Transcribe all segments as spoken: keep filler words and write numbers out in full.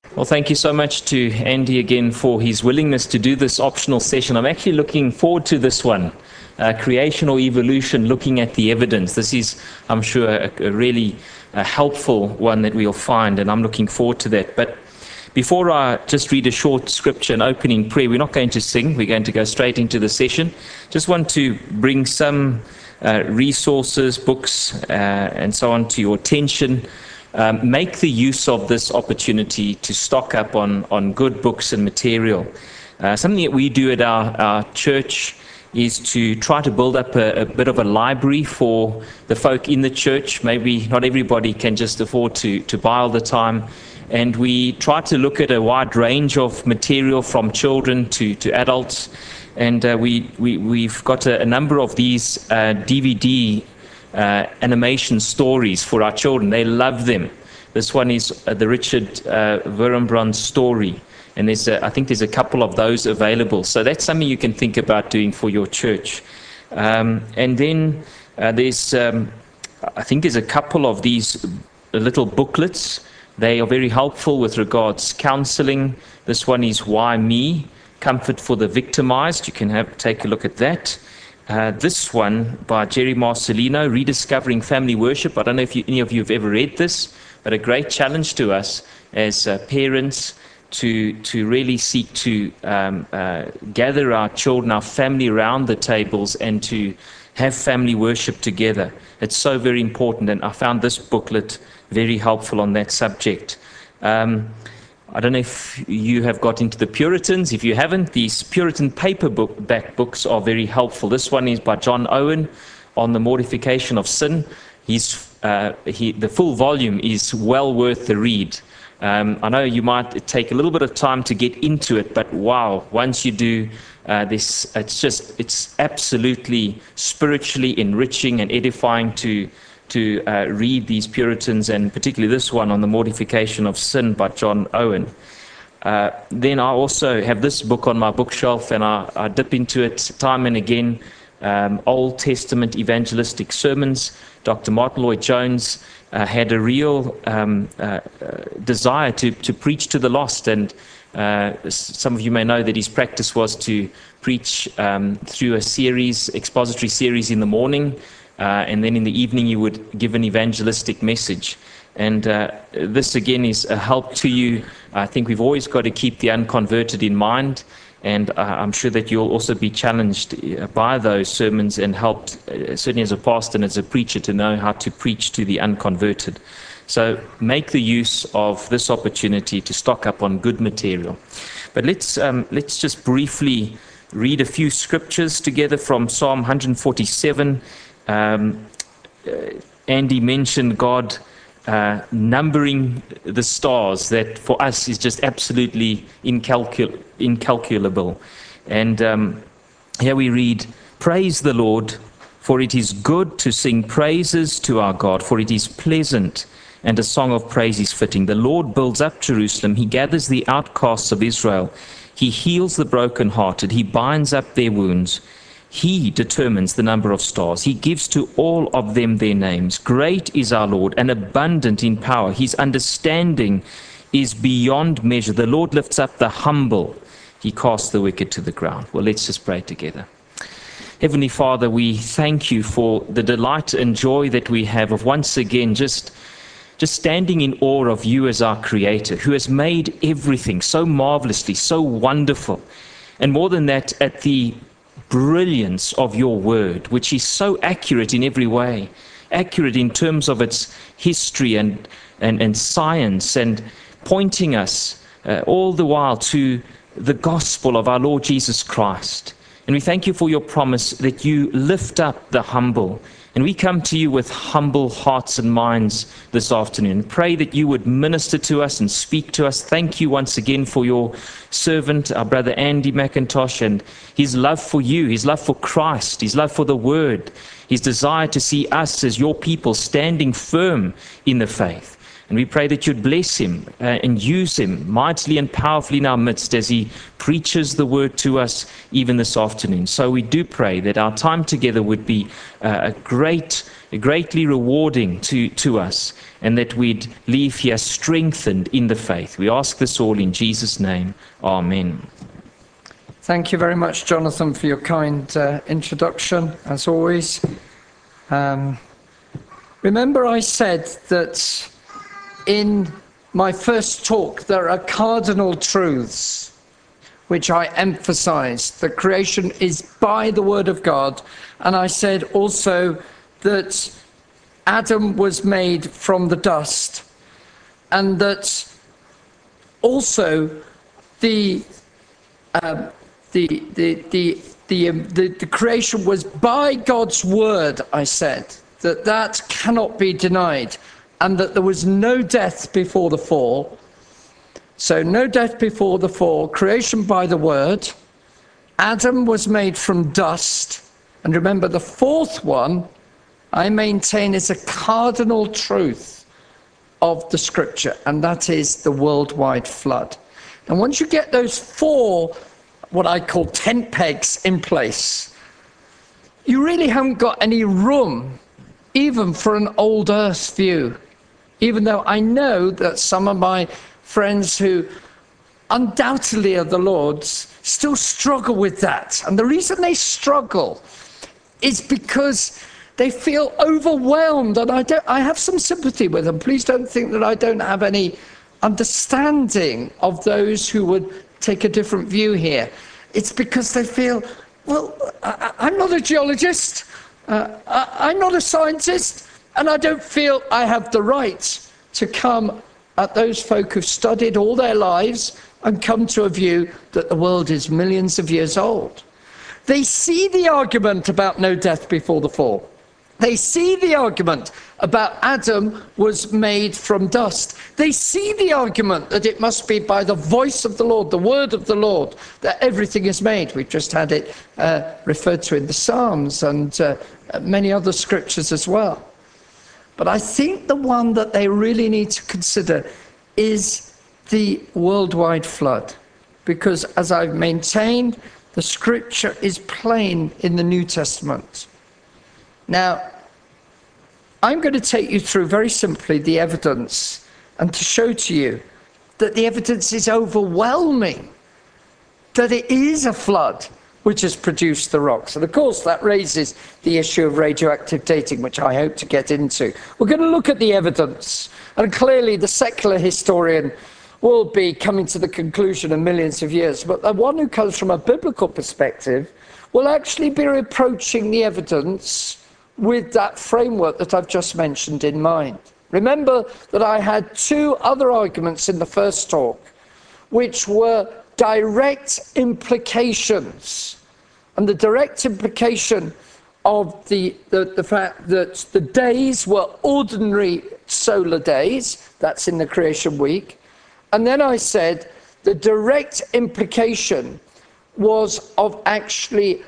Well, thank you so much to Andy again for his willingness to do this optional session. I'm actually looking forward to this one, uh, creation or evolution, looking at the evidence. This is, I'm sure, a, a really uh, helpful one that we'll find, and I'm looking forward to that. But before I just read a short scripture and opening prayer, we're not going to sing, we're going to go straight into the session. Just want to bring some uh, resources, books, uh, and so on to your attention. Um, make the use of this opportunity to stock up on, on good books and material. Uh, something that we do at our, our church is to try to build up a, a bit of a library for the folk in the church. Maybe not everybody can just afford to, to buy all the time. And we try to look at a wide range of material from children to, to adults. And uh, we, we, we've got a, a number of these uh, D V D Uh, animation stories for our children. They love them. This one is uh, the Richard uh, Wurmbrand story, and there's a, I think there's a couple of those available. So that's something you can think about doing for your church. Um, and then uh, there's, um, I think there's a couple of these little booklets. They are very helpful with regards counseling. This one is Why Me? Comfort for the Victimized. You can have take a look at that. Uh, this one by Jerry Marcelino, Rediscovering Family Worship. I don't know if you, any of you have ever read this, but a great challenge to us as uh, parents to to really seek to um, uh, gather our children, our family around the tables and to have family worship together. It's so very important, and I found this booklet very helpful on that subject. Um, I don't know if you have got into the Puritans. If you haven't, these Puritan paperback books are very helpful. This one is by John Owen on the mortification of sin. He's, uh, he, the full volume is well worth the read. Um, I know you might take a little bit of time to get into it, but wow, once you do, uh, this it's just it's absolutely spiritually enriching and edifying to to uh, read these Puritans, and particularly this one on the mortification of sin by John Owen. Uh, then I also have this book on my bookshelf, and I, I dip into it time and again, um, Old Testament evangelistic sermons. Doctor Martin Lloyd-Jones uh, had a real um, uh, uh, desire to, to preach to the lost, and uh, some of you may know that his practice was to preach um, through a series, expository series in the morning, Uh, and then in the evening you would give an evangelistic message. And uh, this again is a help to you. I think we've always got to keep the unconverted in mind, and uh, I'm sure that you'll also be challenged uh, by those sermons and helped, uh, certainly as a pastor and as a preacher, to know how to preach to the unconverted. So make the use of this opportunity to stock up on good material. But let's um, let's just briefly read a few scriptures together from Psalm one forty-seven. Um, uh, Andy mentioned God uh, numbering the stars. That for us is just absolutely incalcul- incalculable. And um, here we read, "Praise the Lord, for it is good to sing praises to our God, for it is pleasant, and a song of praise is fitting. The Lord builds up Jerusalem. He gathers the outcasts of Israel. He heals the brokenhearted. He binds up their wounds. He determines the number of stars. He gives to all of them their names. Great is our Lord and abundant in power. His understanding is beyond measure. The Lord lifts up the humble. He casts the wicked to the ground." Well, let's just pray together. Heavenly Father, we thank you for the delight and joy that we have of once again just, just standing in awe of you as our Creator, who has made everything so marvelously, so wonderful. And more than that, at the brilliance of your word, which is so accurate in every way, accurate in terms of its history and and, and science, and pointing us uh, all the while to the gospel of our Lord Jesus Christ. And we thank you for your promise that you lift up the humble. And we come to you with humble hearts and minds this afternoon. Pray that you would minister to us and speak to us. Thank you once again for your servant, our brother Andy McIntosh, and his love for you, his love for Christ, his love for the word, his desire to see us as your people standing firm in the faith. And we pray that you'd bless him uh, and use him mightily and powerfully in our midst as he preaches the word to us even this afternoon. So we do pray that our time together would be uh, a great, greatly rewarding to, to us, and that we'd leave here strengthened in the faith. We ask this all in Jesus' name. Amen. Thank you very much, Jonathan, for your kind uh, introduction, as always. Um, remember I said that in my first talk, there are cardinal truths which I emphasized, that creation is by the word of God. And I said also that Adam was made from the dust, and that also the uh, the, the, the, the, um, the, the creation was by God's word, I said, that that cannot be denied, and that there was no death before the fall. So no death before the fall, creation by the word. Adam was made from dust. And remember, the fourth one, I maintain, is a cardinal truth of the scripture, and that is the worldwide flood. And once you get those four, what I call tent pegs in place, you really haven't got any room even for an old earth view. Even though I know that some of my friends who undoubtedly are the Lord's still struggle with that. And the reason they struggle is because they feel overwhelmed. And I don't, I have some sympathy with them. Please don't think that I don't have any understanding of those who would take a different view here. It's because they feel, well, I, I'm not a geologist, uh, I, I'm not a scientist, and I don't feel I have the right to come at those folk who've studied all their lives and come to a view that the world is millions of years old. They see the argument about no death before the fall. They see the argument about Adam was made from dust. They see the argument that it must be by the voice of the Lord, the word of the Lord, that everything is made. We've just had it uh, referred to in the Psalms and uh, many other scriptures as well. But I think the one that they really need to consider is the worldwide flood. Because as I've maintained, the scripture is plain in the New Testament. Now, I'm going to take you through very simply the evidence and to show to you that the evidence is overwhelming, that it is a flood which has produced the rocks. And of course, that raises the issue of radioactive dating, which I hope to get into. We're going to look at the evidence, and clearly the secular historian will be coming to the conclusion in millions of years, but the one who comes from a biblical perspective will actually be approaching the evidence with that framework that I've just mentioned in mind. Remember that I had two other arguments in the first talk, which were direct implications. And the direct implication of the, the, the fact that the days were ordinary solar days, that's in the creation week. And then I said the direct implication was of actually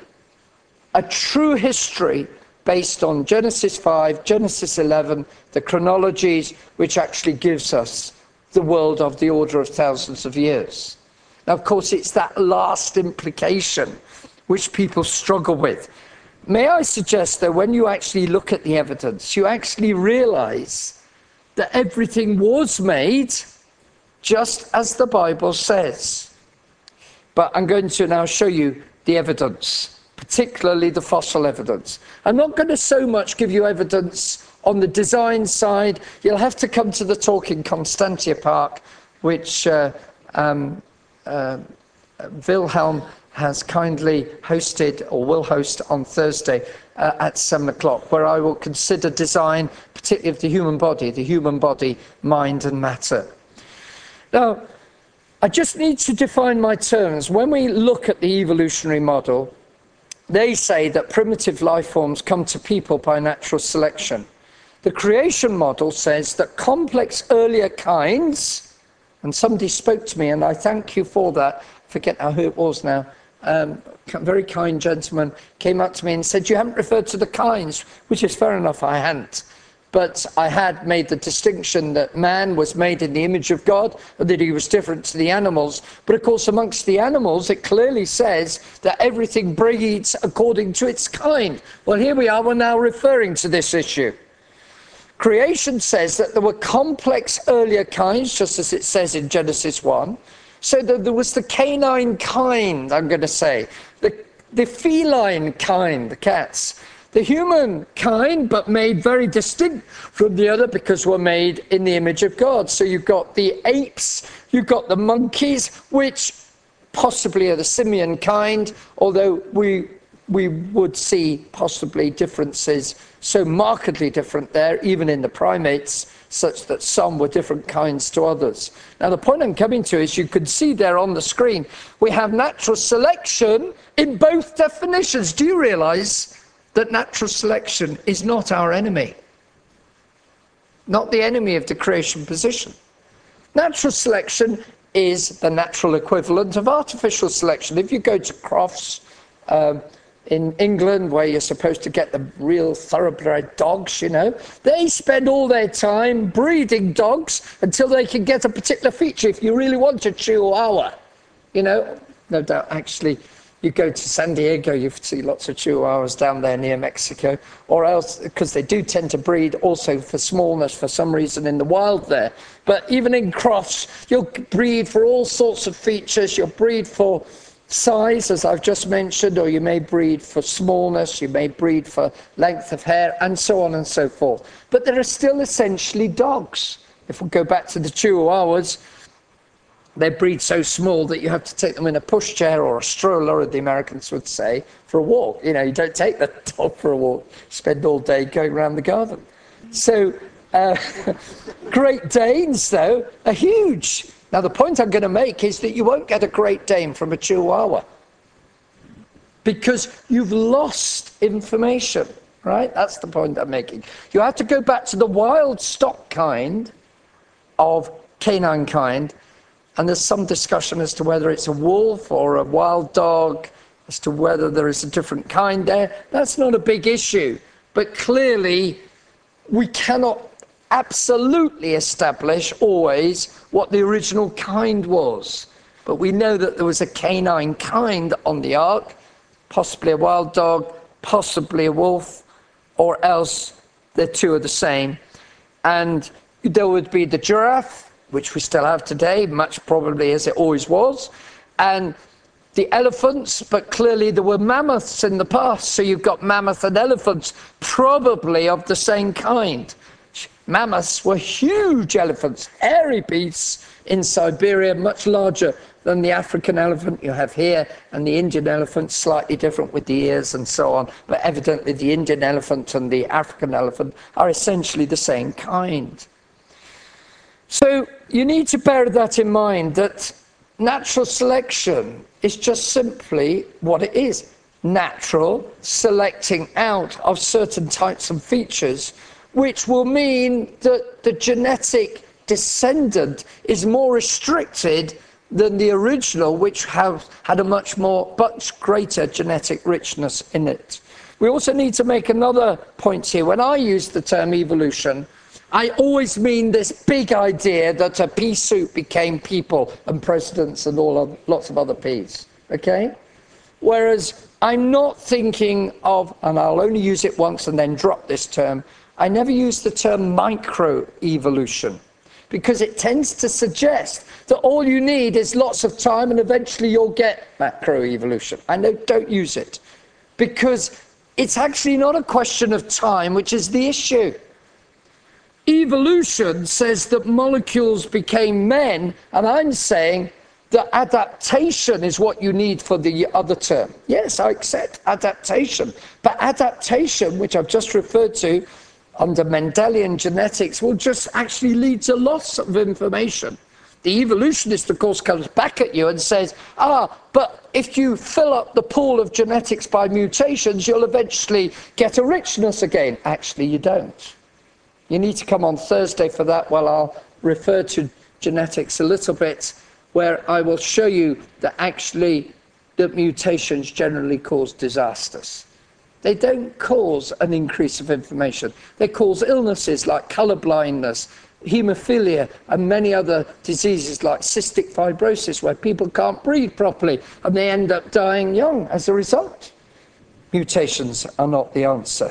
a true history based on Genesis five, Genesis eleven, the chronologies, which actually gives us the world of the order of thousands of years. Now, of course, it's that last implication which people struggle with. May I suggest, though, when you actually look at the evidence, you actually realize that everything was made just as the Bible says. But I'm going to now show you the evidence, particularly the fossil evidence. I'm not going to so much give you evidence on the design side. You'll have to come to the talk in Constantia Park, which uh, um, uh, Wilhelm has kindly hosted, or will host on Thursday uh, at seven o'clock, where I will consider design, particularly of the human body, the human body, mind and matter. Now, I just need to define my terms. When we look at the evolutionary model, they say that primitive life forms come to people by natural selection. The creation model says that complex earlier kinds, and somebody spoke to me, and I thank you for that, I forget now who it was now, um, a very kind gentleman came up to me and said, you haven't referred to the kinds, which is fair enough, I hadn't. but I had made the distinction that man was made in the image of God, and that he was different to the animals. But of course, amongst the animals, it clearly says that everything breeds according to its kind. Well, here we are, we're now referring to this issue. Creation says that there were complex earlier kinds, just as it says in Genesis one. So that there was the canine kind, I'm going to say, the, the feline kind, the cats. The human kind, but made very distinct from the other because we're made in the image of God. So you've got the apes, you've got the monkeys, which possibly are the simian kind, although we we would see possibly differences so markedly different there, even in the primates, such that some were different kinds to others. Now, the point I'm coming to is you can see there on the screen, we have natural selection in both definitions. Do you realize that natural selection is not our enemy? Not the enemy of the creation position. Natural selection is the natural equivalent of artificial selection. If you go to Crofts um, in England, where you're supposed to get the real thoroughbred dogs, you know, they spend all their time breeding dogs until they can get a particular feature. If you really want a Chihuahua, you know, no doubt actually, you go to San Diego, you see lots of Chihuahuas down there near Mexico, or else, because they do tend to breed also for smallness for some reason in the wild there. But even in Crofts, you'll breed for all sorts of features. You'll breed for size, as I've just mentioned, or you may breed for smallness, you may breed for length of hair, and so on and so forth. But there are still essentially dogs. If we go back to the Chihuahuas, they breed so small that you have to take them in a pushchair or a stroller, the Americans would say, for a walk. You know, you don't take the dog for a walk, spend all day going around the garden. So uh, Great Danes, though, are huge. Now, the point I'm going to make is that you won't get a Great Dane from a Chihuahua because you've lost information, right? That's the point I'm making. You have to go back to the wild stock kind of canine kind. And there's some discussion as to whether it's a wolf or a wild dog, as to whether there is a different kind there. That's not a big issue. But clearly, we cannot absolutely establish always what the original kind was. But we know that there was a canine kind on the ark, possibly a wild dog, possibly a wolf, or else the two are the same. And there would be the giraffe, which we still have today, much probably as it always was, and the elephants, but clearly there were mammoths in the past, so you've got mammoth and elephants, probably of the same kind. Mammoths were huge elephants, hairy beasts in Siberia, much larger than the African elephant you have here, and the Indian elephant, slightly different with the ears and so on, but evidently the Indian elephant and the African elephant are essentially the same kind. So you need to bear that in mind, that natural selection is just simply what it is. Natural selecting out of certain types and features, which will mean that the genetic descendant is more restricted than the original, which have had a much more, much greater genetic richness in it. We also need to make another point here. When I use the term evolution, I always mean this big idea that a pea soup became people and presidents and all of, lots of other peas, okay? Whereas I'm not thinking of, and I'll only use it once and then drop this term, I never use the term microevolution because it tends to suggest that all you need is lots of time and eventually you'll get macroevolution. I know, don't use it because it's actually not a question of time, which is the issue. Evolution says that molecules became men, and I'm saying that adaptation is what you need for the other term. Yes, I accept adaptation, but adaptation, which I've just referred to under Mendelian genetics, will just actually lead to loss of information. The evolutionist, of course, comes back at you and says, ah, but if you fill up the pool of genetics by mutations, you'll eventually get a richness again. Actually, you don't. You need to come on Thursday for that, while I'll refer to genetics a little bit, where I will show you that actually that mutations generally cause disasters. They don't cause an increase of inflammation. They cause illnesses like colour blindness, haemophilia, and many other diseases like cystic fibrosis, where people can't breathe properly and they end up dying young as a result. Mutations are not the answer.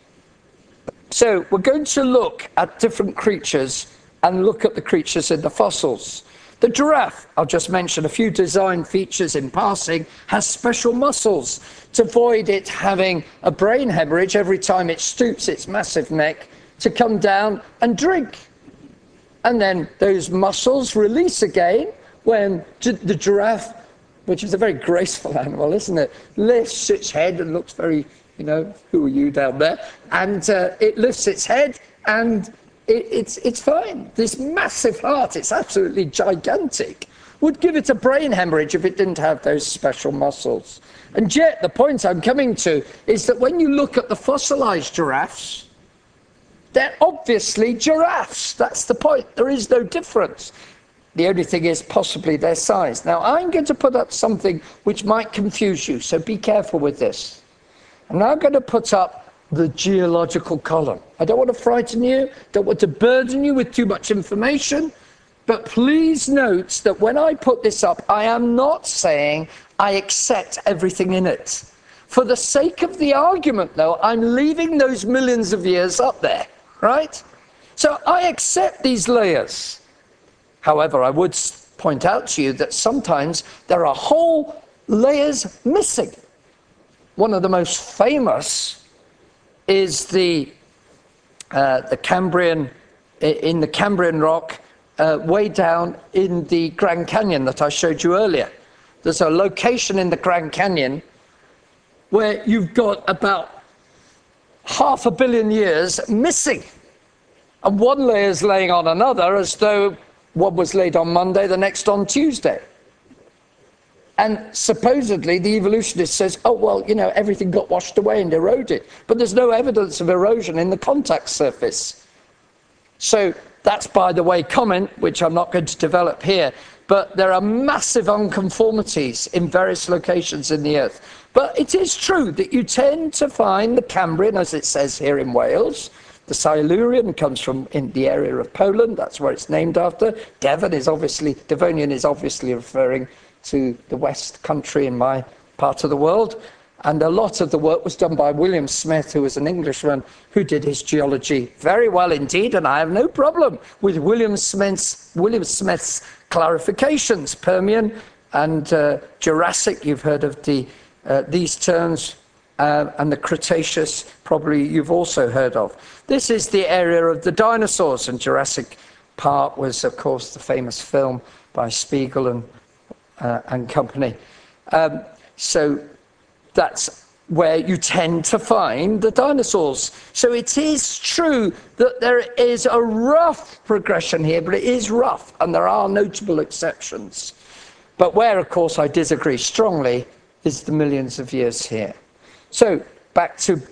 So we're going to look at different creatures and look at the creatures in the fossils. The giraffe, I'll just mention a few design features in passing, has special muscles to avoid it having a brain hemorrhage every time it stoops its massive neck to come down and drink. And then those muscles release again when the giraffe, which is a very graceful animal, isn't it, lifts its head and looks very, you know, who are you down there? And uh, it lifts its head and it, it's, it's fine. This massive heart, it's absolutely gigantic, would give it a brain hemorrhage if it didn't have those special muscles. And yet the point I'm coming to is that when you look at the fossilized giraffes, they're obviously giraffes. That's the point. There is no difference. The only thing is possibly their size. Now, I'm going to put up something which might confuse you, so be careful with this. I'm now going to put up the geological column. I don't want to frighten you, don't want to burden you with too much information, but please note that when I put this up, I am not saying I accept everything in it. For the sake of the argument, though, I'm leaving those millions of years up there, right? So I accept these layers. However, I would point out to you that sometimes there are whole layers missing. One of the most famous is the, uh, the Cambrian, in the Cambrian rock, uh, way down in the Grand Canyon that I showed you earlier. There's a location in the Grand Canyon where you've got about half a billion years missing. And one layer is laying on another as though one was laid on Monday, the next on Tuesday. And supposedly the evolutionist says, oh, well, you know, everything got washed away and eroded. But there's no evidence of erosion in the contact surface. So that's, by the way, comment, which I'm not going to develop here. But there are massive unconformities in various locations in the Earth. But it is true that you tend to find the Cambrian, as it says here in Wales. The Silurian comes from in the area of Poland. That's where it's named after. Devon is obviously, Devonian is obviously referring to the West Country in my part of the world. And a lot of the work was done by William Smith, who was an Englishman who did his geology very well indeed. And I have no problem with William Smith's, William Smith's clarifications. Permian and uh, Jurassic, you've heard of the, uh, these terms, uh, and the Cretaceous, probably you've also heard of. This is the area of the dinosaurs, and Jurassic Park was, of course, the famous film by Spiegel and Uh, and company. Um, so that's where you tend to find the dinosaurs. So it is true that there is a rough progression here, but it is rough, and there are notable exceptions. But where, of course, I disagree strongly is the millions of years here. So back to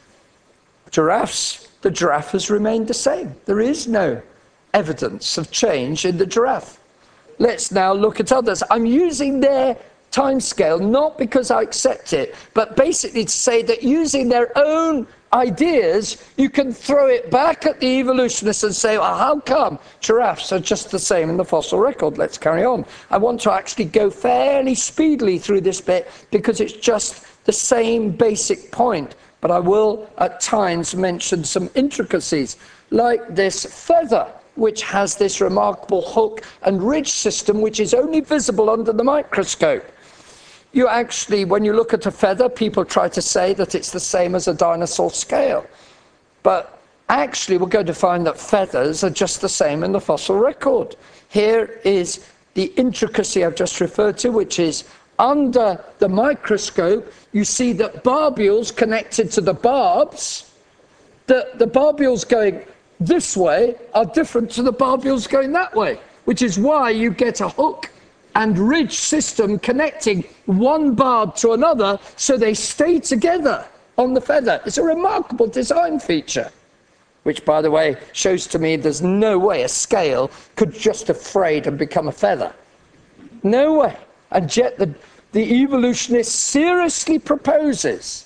giraffes. The giraffe has remained the same. There is no evidence of change in the giraffe. Let's now look at others. I'm using their timescale not because I accept it, but basically to say that using their own ideas, you can throw it back at the evolutionists and say, well, how come giraffes are just the same in the fossil record? Let's carry on. I want to actually go fairly speedily through this bit because it's just the same basic point, but I will at times mention some intricacies, like this feather, which has this remarkable hook and ridge system, which is only visible under the microscope. You actually, when you look at a feather, people try to say that it's the same as a dinosaur scale. But actually, we're going to find that feathers are just the same in the fossil record. Here is the intricacy I've just referred to, which is under the microscope, you see that barbules connected to the barbs, the, the barbules going this way are different to the barbules going that way, which is why you get a hook and ridge system connecting one barb to another so they stay together on the feather. It's a remarkable design feature, which, by the way, shows to me there's no way a scale could just have frayed and become a feather. No way. And yet the, the evolutionist seriously proposes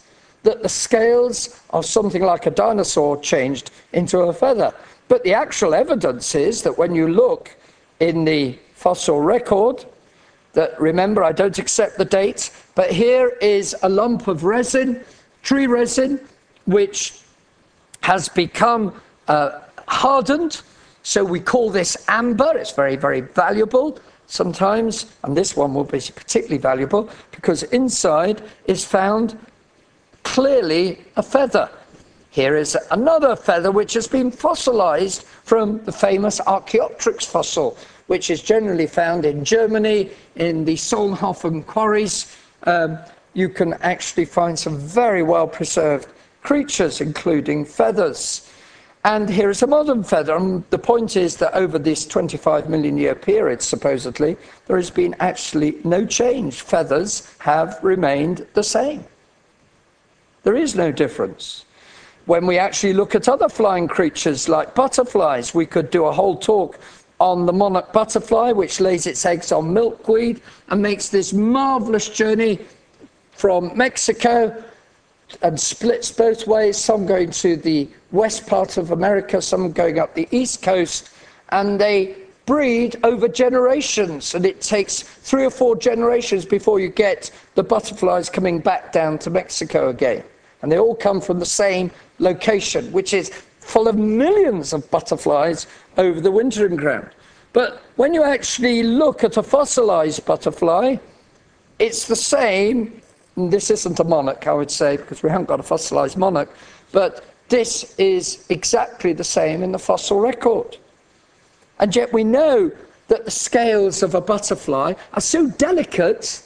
that the scales of something like a dinosaur changed into a feather. But the actual evidence is that when you look in the fossil record, that, remember, I don't accept the date, but here is a lump of resin, tree resin, which has become uh, hardened. So we call this amber. It's very, very valuable sometimes, and this one will be particularly valuable because inside is found clearly a feather. Here is another feather which has been fossilized from the famous Archaeopteryx fossil, which is generally found in Germany, in the Solnhofen quarries. Um, you can actually find some very well preserved creatures, including feathers. And here is a modern feather. And the point is that over this twenty-five million year period, supposedly, there has been actually no change. Feathers have remained the same. There is no difference. When we actually look at other flying creatures like butterflies, we could do a whole talk on the monarch butterfly, which lays its eggs on milkweed and makes this marvelous journey from Mexico and splits both ways, some going to the west part of America, some going up the east coast, and they breed over generations, and it takes three or four generations before you get the butterflies coming back down to Mexico again. And they all come from the same location, which is full of millions of butterflies over the wintering ground. But when you actually look at a fossilized butterfly, it's the same. This isn't a monarch, I would say, because we haven't got a fossilized monarch, but this is exactly the same in the fossil record. And yet we know that the scales of a butterfly are so delicate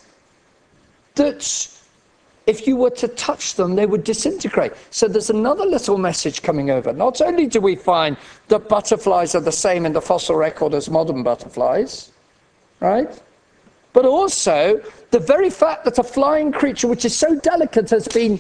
that if you were to touch them, they would disintegrate. So there's another little message coming over. Not only do we find that butterflies are the same in the fossil record as modern butterflies, right? But also the very fact that a flying creature which is so delicate has been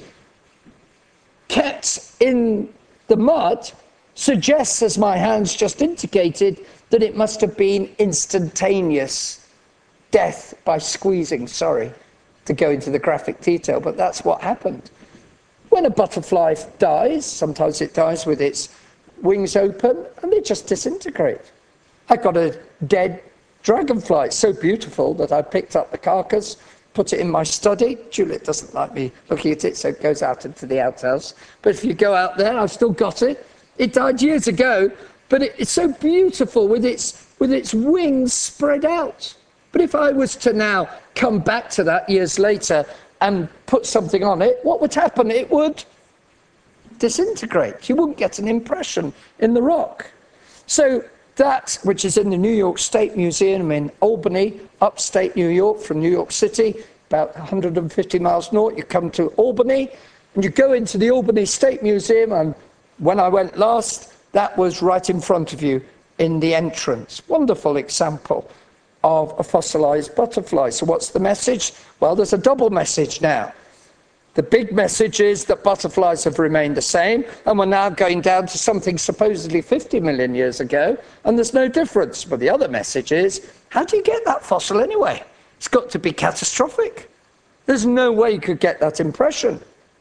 kept in the mud suggests, as my hands just indicated, that it must have been instantaneous death by squeezing, sorry, to go into the graphic detail, but that's what happened. When a butterfly dies, sometimes it dies with its wings open, and they just disintegrate. I got a dead dragonfly, it's so beautiful that I picked up the carcass, put it in my study. Juliet doesn't like me looking at it, so it goes out into the outhouse. But if you go out there, I've still got it. It died years ago, but it, it's so beautiful with its, with its wings spread out. But if I was to now come back to that years later and put something on it, what would happen? It would disintegrate. You wouldn't get an impression in the rock. So that, which is in the New York State Museum in Albany, upstate New York from New York City, about one hundred fifty miles north, you come to Albany, and you go into the Albany State Museum, and when I went last, that was right in front of you in the entrance. Wonderful example of a fossilized butterfly. So what's the message? Well, there's a double message now. The big message is that butterflies have remained the same, and we're now going down to something supposedly fifty million years ago, and there's no difference. But the other message is, how do you get that fossil anyway? It's got to be catastrophic. There's no way you could get that impression.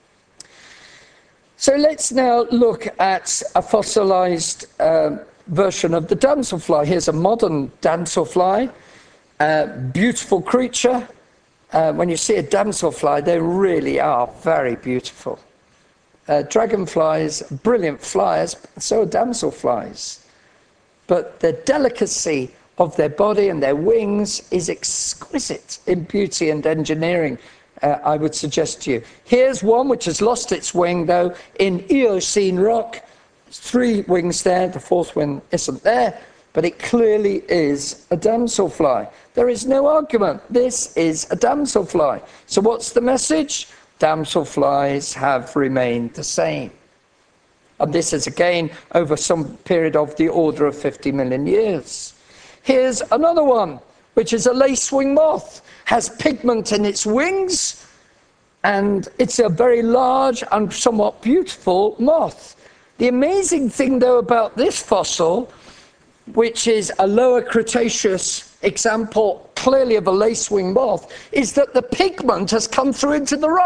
So let's now look at a fossilized uh, version of the damselfly. Here's a modern damselfly. Uh, beautiful creature. Uh, when you see a damselfly, they really are very beautiful. Uh, dragonflies, brilliant flyers, so are damselflies. But the delicacy of their body and their wings is exquisite in beauty and engineering, uh, I would suggest to you. Here's one which has lost its wing, though, in Eocene rock. Three wings there, the fourth one isn't there, but it clearly is a damselfly. There is no argument. This is a damselfly. So what's the message? Damselflies have remained the same. And this is again over some period of the order of fifty million years. Here's another one, which is a lacewing moth. Has pigment in its wings, and it's a very large and somewhat beautiful moth. The amazing thing, though, about this fossil, which is a lower Cretaceous example clearly of a lacewing moth, is that the pigment has come through into the rock.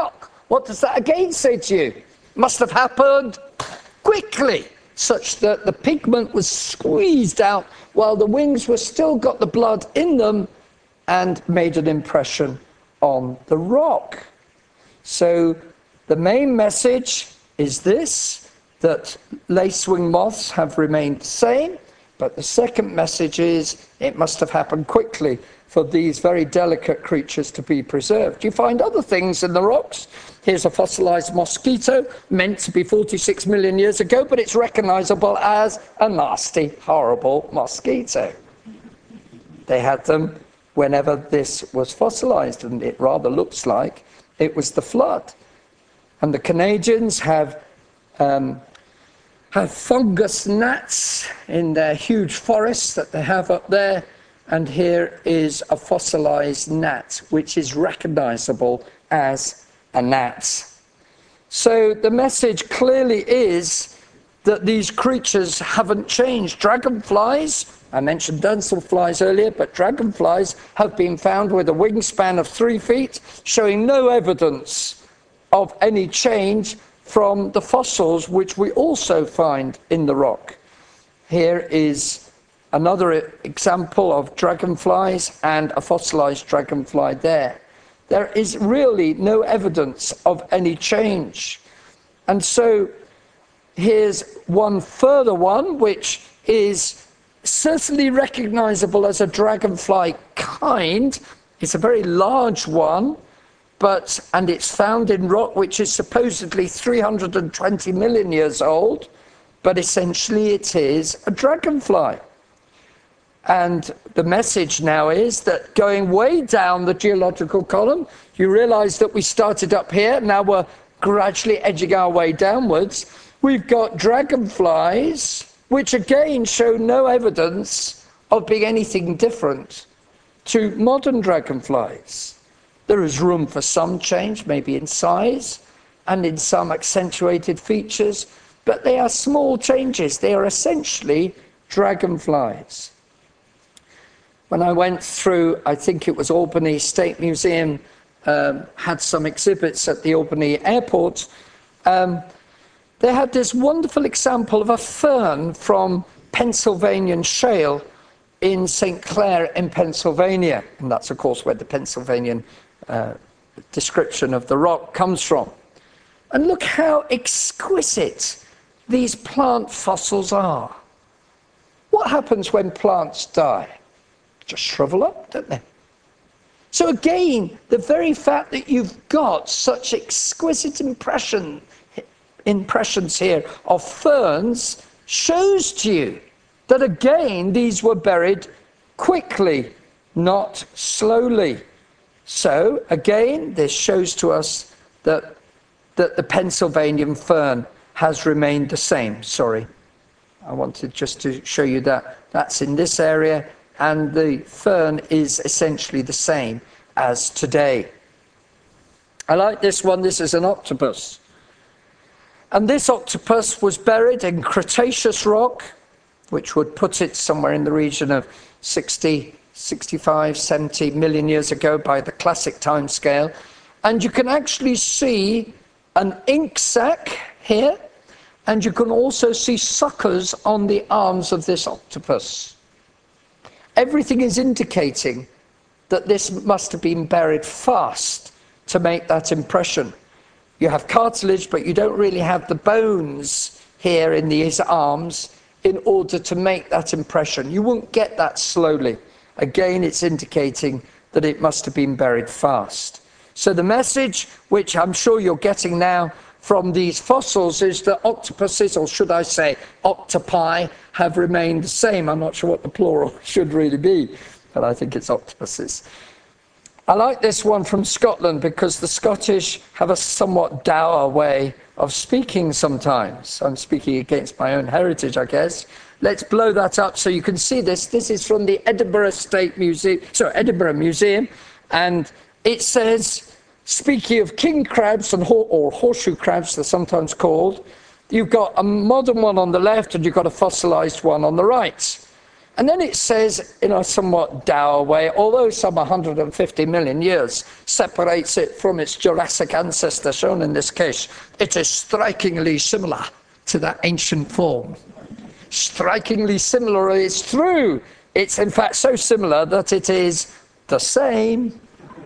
What does that again say to you? Must have happened quickly, such that the pigment was squeezed out while the wings were still got the blood in them and made an impression on the rock. So the main message is this, that lacewing moths have remained the same, but the second message is it must have happened quickly for these very delicate creatures to be preserved. You find other things in the rocks. Here's a fossilized mosquito, meant to be forty-six million years ago, but it's recognizable as a nasty, horrible mosquito. They had them whenever this was fossilized, and it rather looks like it was the flood. And the Canadians have um, have fungus gnats in their huge forests that they have up there. And here is a fossilized gnat, which is recognizable as a gnat. So the message clearly is that these creatures haven't changed. Dragonflies, I mentioned damselflies earlier, but dragonflies have been found with a wingspan of three feet, showing no evidence of any change from the fossils, which we also find in the rock. Here is another example of dragonflies and a fossilized dragonfly there. There is really no evidence of any change. And so here's one further one, which is certainly recognizable as a dragonfly kind. It's a very large one, but and it's found in rock which is supposedly three hundred twenty million years old, but essentially it is a dragonfly. And the message now is that going way down the geological column, you realize that we started up here, now we're gradually edging our way downwards. We've got dragonflies, which again show no evidence of being anything different to modern dragonflies. There is room for some change, maybe in size and in some accentuated features, but they are small changes. They are essentially dragonflies. When I went through, I think it was Albany State Museum, um, had some exhibits at the Albany airport. Um, they had this wonderful example of a fern from Pennsylvanian shale in Saint Clair in Pennsylvania. And that's, of course, where the Pennsylvanian uh, description of the rock comes from. And look how exquisite these plant fossils are. What happens when plants die? Just shrivel up, don't they? So again, the very fact that you've got such exquisite impression, impressions here of ferns shows to you that again, these were buried quickly, not slowly. So again, this shows to us that, that the Pennsylvanian fern has remained the same. Sorry, I wanted just to show you that that's in this area. And the fern is essentially the same as today. I like this one. This is an octopus. And this octopus was buried in Cretaceous rock, which would put it somewhere in the region of sixty, sixty-five, seventy million years ago by the classic time scale. And you can actually see an ink sac here, and you can also see suckers on the arms of this octopus. Everything is indicating that this must have been buried fast to make that impression. You have cartilage, but you don't really have the bones here in these arms in order to make that impression. You won't get that slowly. Again, it's indicating that it must have been buried fast. So the message, which I'm sure you're getting now from these fossils, is that octopuses, or should I say octopi, have remained the same. I'm not sure what the plural should really be, but I think it's octopuses. I like this one from Scotland because the Scottish have a somewhat dour way of speaking sometimes. I'm speaking against my own heritage, I guess. Let's blow that up so you can see this. This is from the Edinburgh State Museum, sorry, Edinburgh Museum, and it says, speaking of king crabs, and or horseshoe crabs, they're sometimes called, you've got a modern one on the left and you've got a fossilized one on the right. And then it says, in a somewhat dour way, although some one hundred fifty million years separates it from its Jurassic ancestor, shown in this case, it is strikingly similar to that ancient form. Strikingly similar, it's true. It's in fact so similar that it is the same.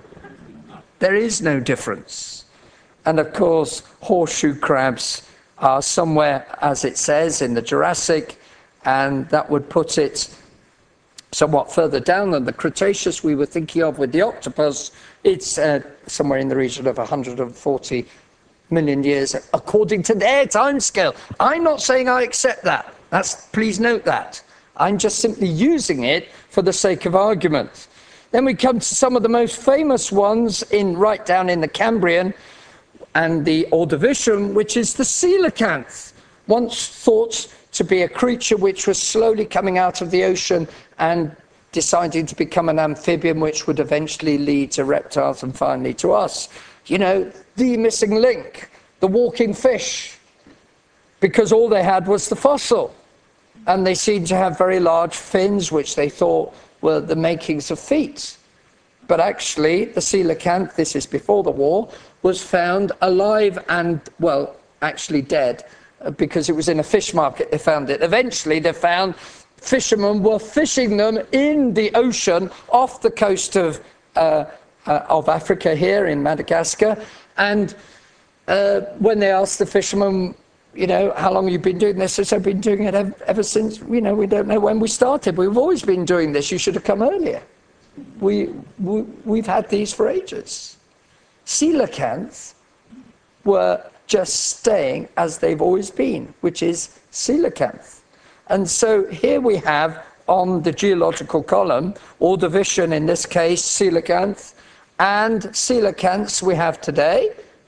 There is no difference. And of course, horseshoe crabs are somewhere, as it says, in the Jurassic, and that would put it somewhat further down than the Cretaceous we were thinking of with the octopus. It's uh, somewhere in the region of one hundred forty million years, according to their timescale. I'm not saying I accept that. That's, please note that. I'm just simply using it for the sake of argument. Then we come to some of the most famous ones in right down in the Cambrian and the Ordovician, which is the coelacanth, once thought to be a creature which was slowly coming out of the ocean and deciding to become an amphibian, which would eventually lead to reptiles and finally to us. You know, the missing link, the walking fish, because all they had was the fossil. And they seemed to have very large fins, which they thought were the makings of feet. But actually, the coelacanth, this is before the war, was found alive and, well, actually dead, because it was in a fish market they found it. Eventually, they found fishermen were fishing them in the ocean off the coast of, uh, uh, of Africa here in Madagascar. And uh, when they asked the fishermen, you know, how long have you been doing this? They said, I've been doing it ever, ever since, you know, we don't know when we started. We've always been doing this. You should have come earlier. We, we, we've had these for ages. Coelacanths were just staying as they've always been, which is coelacanth. And so here we have on the geological column, Ordovician in this case, coelacanth, and coelacanths we have today.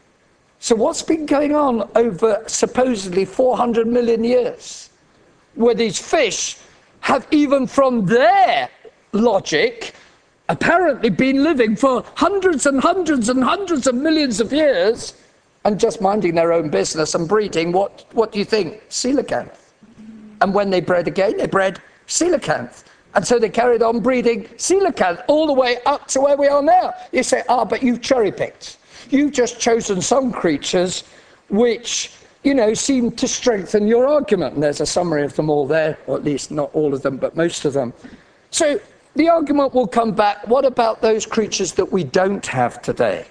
So what's been going on over supposedly four hundred million years, where these fish have, even from their logic, apparently been living for hundreds and hundreds and hundreds of millions of years and just minding their own business and breeding, what, what do you think? Coelacanth. And when they bred again, they bred coelacanth. And so they carried on breeding coelacanth all the way up to where we are now. You say, ah, but you've cherry-picked. You've just chosen some creatures which, you know, seem to strengthen your argument. And there's a summary of them all there, or at least not all of them, but most of them. So the argument will come back, what about those creatures that we don't have today?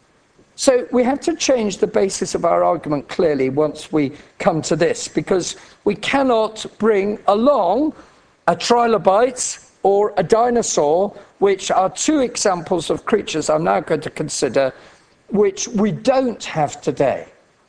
So we have to change the basis of our argument clearly once we come to this, because we cannot bring along a trilobite or a dinosaur, which are two examples of creatures I'm now going to consider, which we don't have today.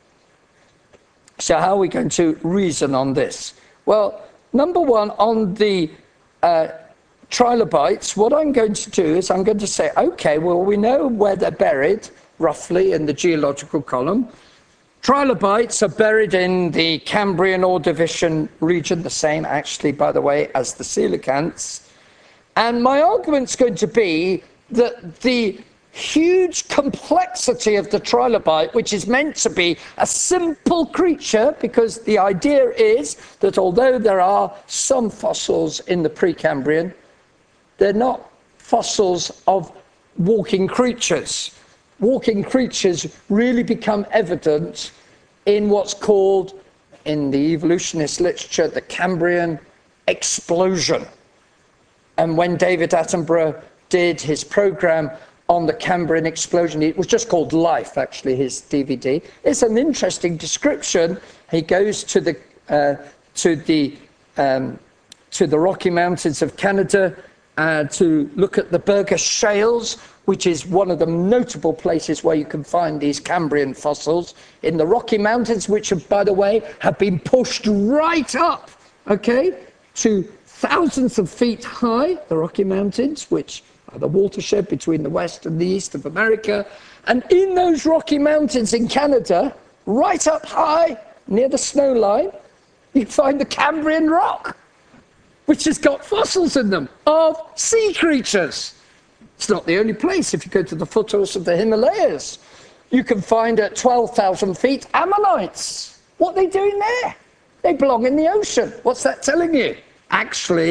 So how are we going to reason on this? Well, number one, on the uh, trilobites, what I'm going to do is I'm going to say, okay, well, we know where they're buried, roughly in the geological column. Trilobites are buried in the Cambrian Ordovician region, the same actually, by the way, as the coelacanths. And my argument's going to be that the huge complexity of the trilobite, which is meant to be a simple creature, because the idea is that although there are some fossils in the Precambrian, they're not fossils of walking creatures. Walking creatures really become evident in what's called, in the evolutionist literature, the Cambrian explosion. And when David Attenborough did his program on the Cambrian explosion, it was just called Life, actually, his D V D. It's an interesting description. He goes to the uh, to the um, to the Rocky Mountains of Canada uh, to look at the Burgess Shales, which is one of the notable places where you can find these Cambrian fossils in the Rocky Mountains, which have, by the way, have been pushed right up, okay, to thousands of feet high, the Rocky Mountains, which are the watershed between the west and the east of America. And in those Rocky Mountains in Canada, right up high, near the snow line, you find the Cambrian rock, which has got fossils in them of sea creatures. It's not the only place. If you go to the foothills of the Himalayas, you can find at twelve thousand feet ammonites. What are they doing there? They belong in the ocean. What's that telling you? Actually,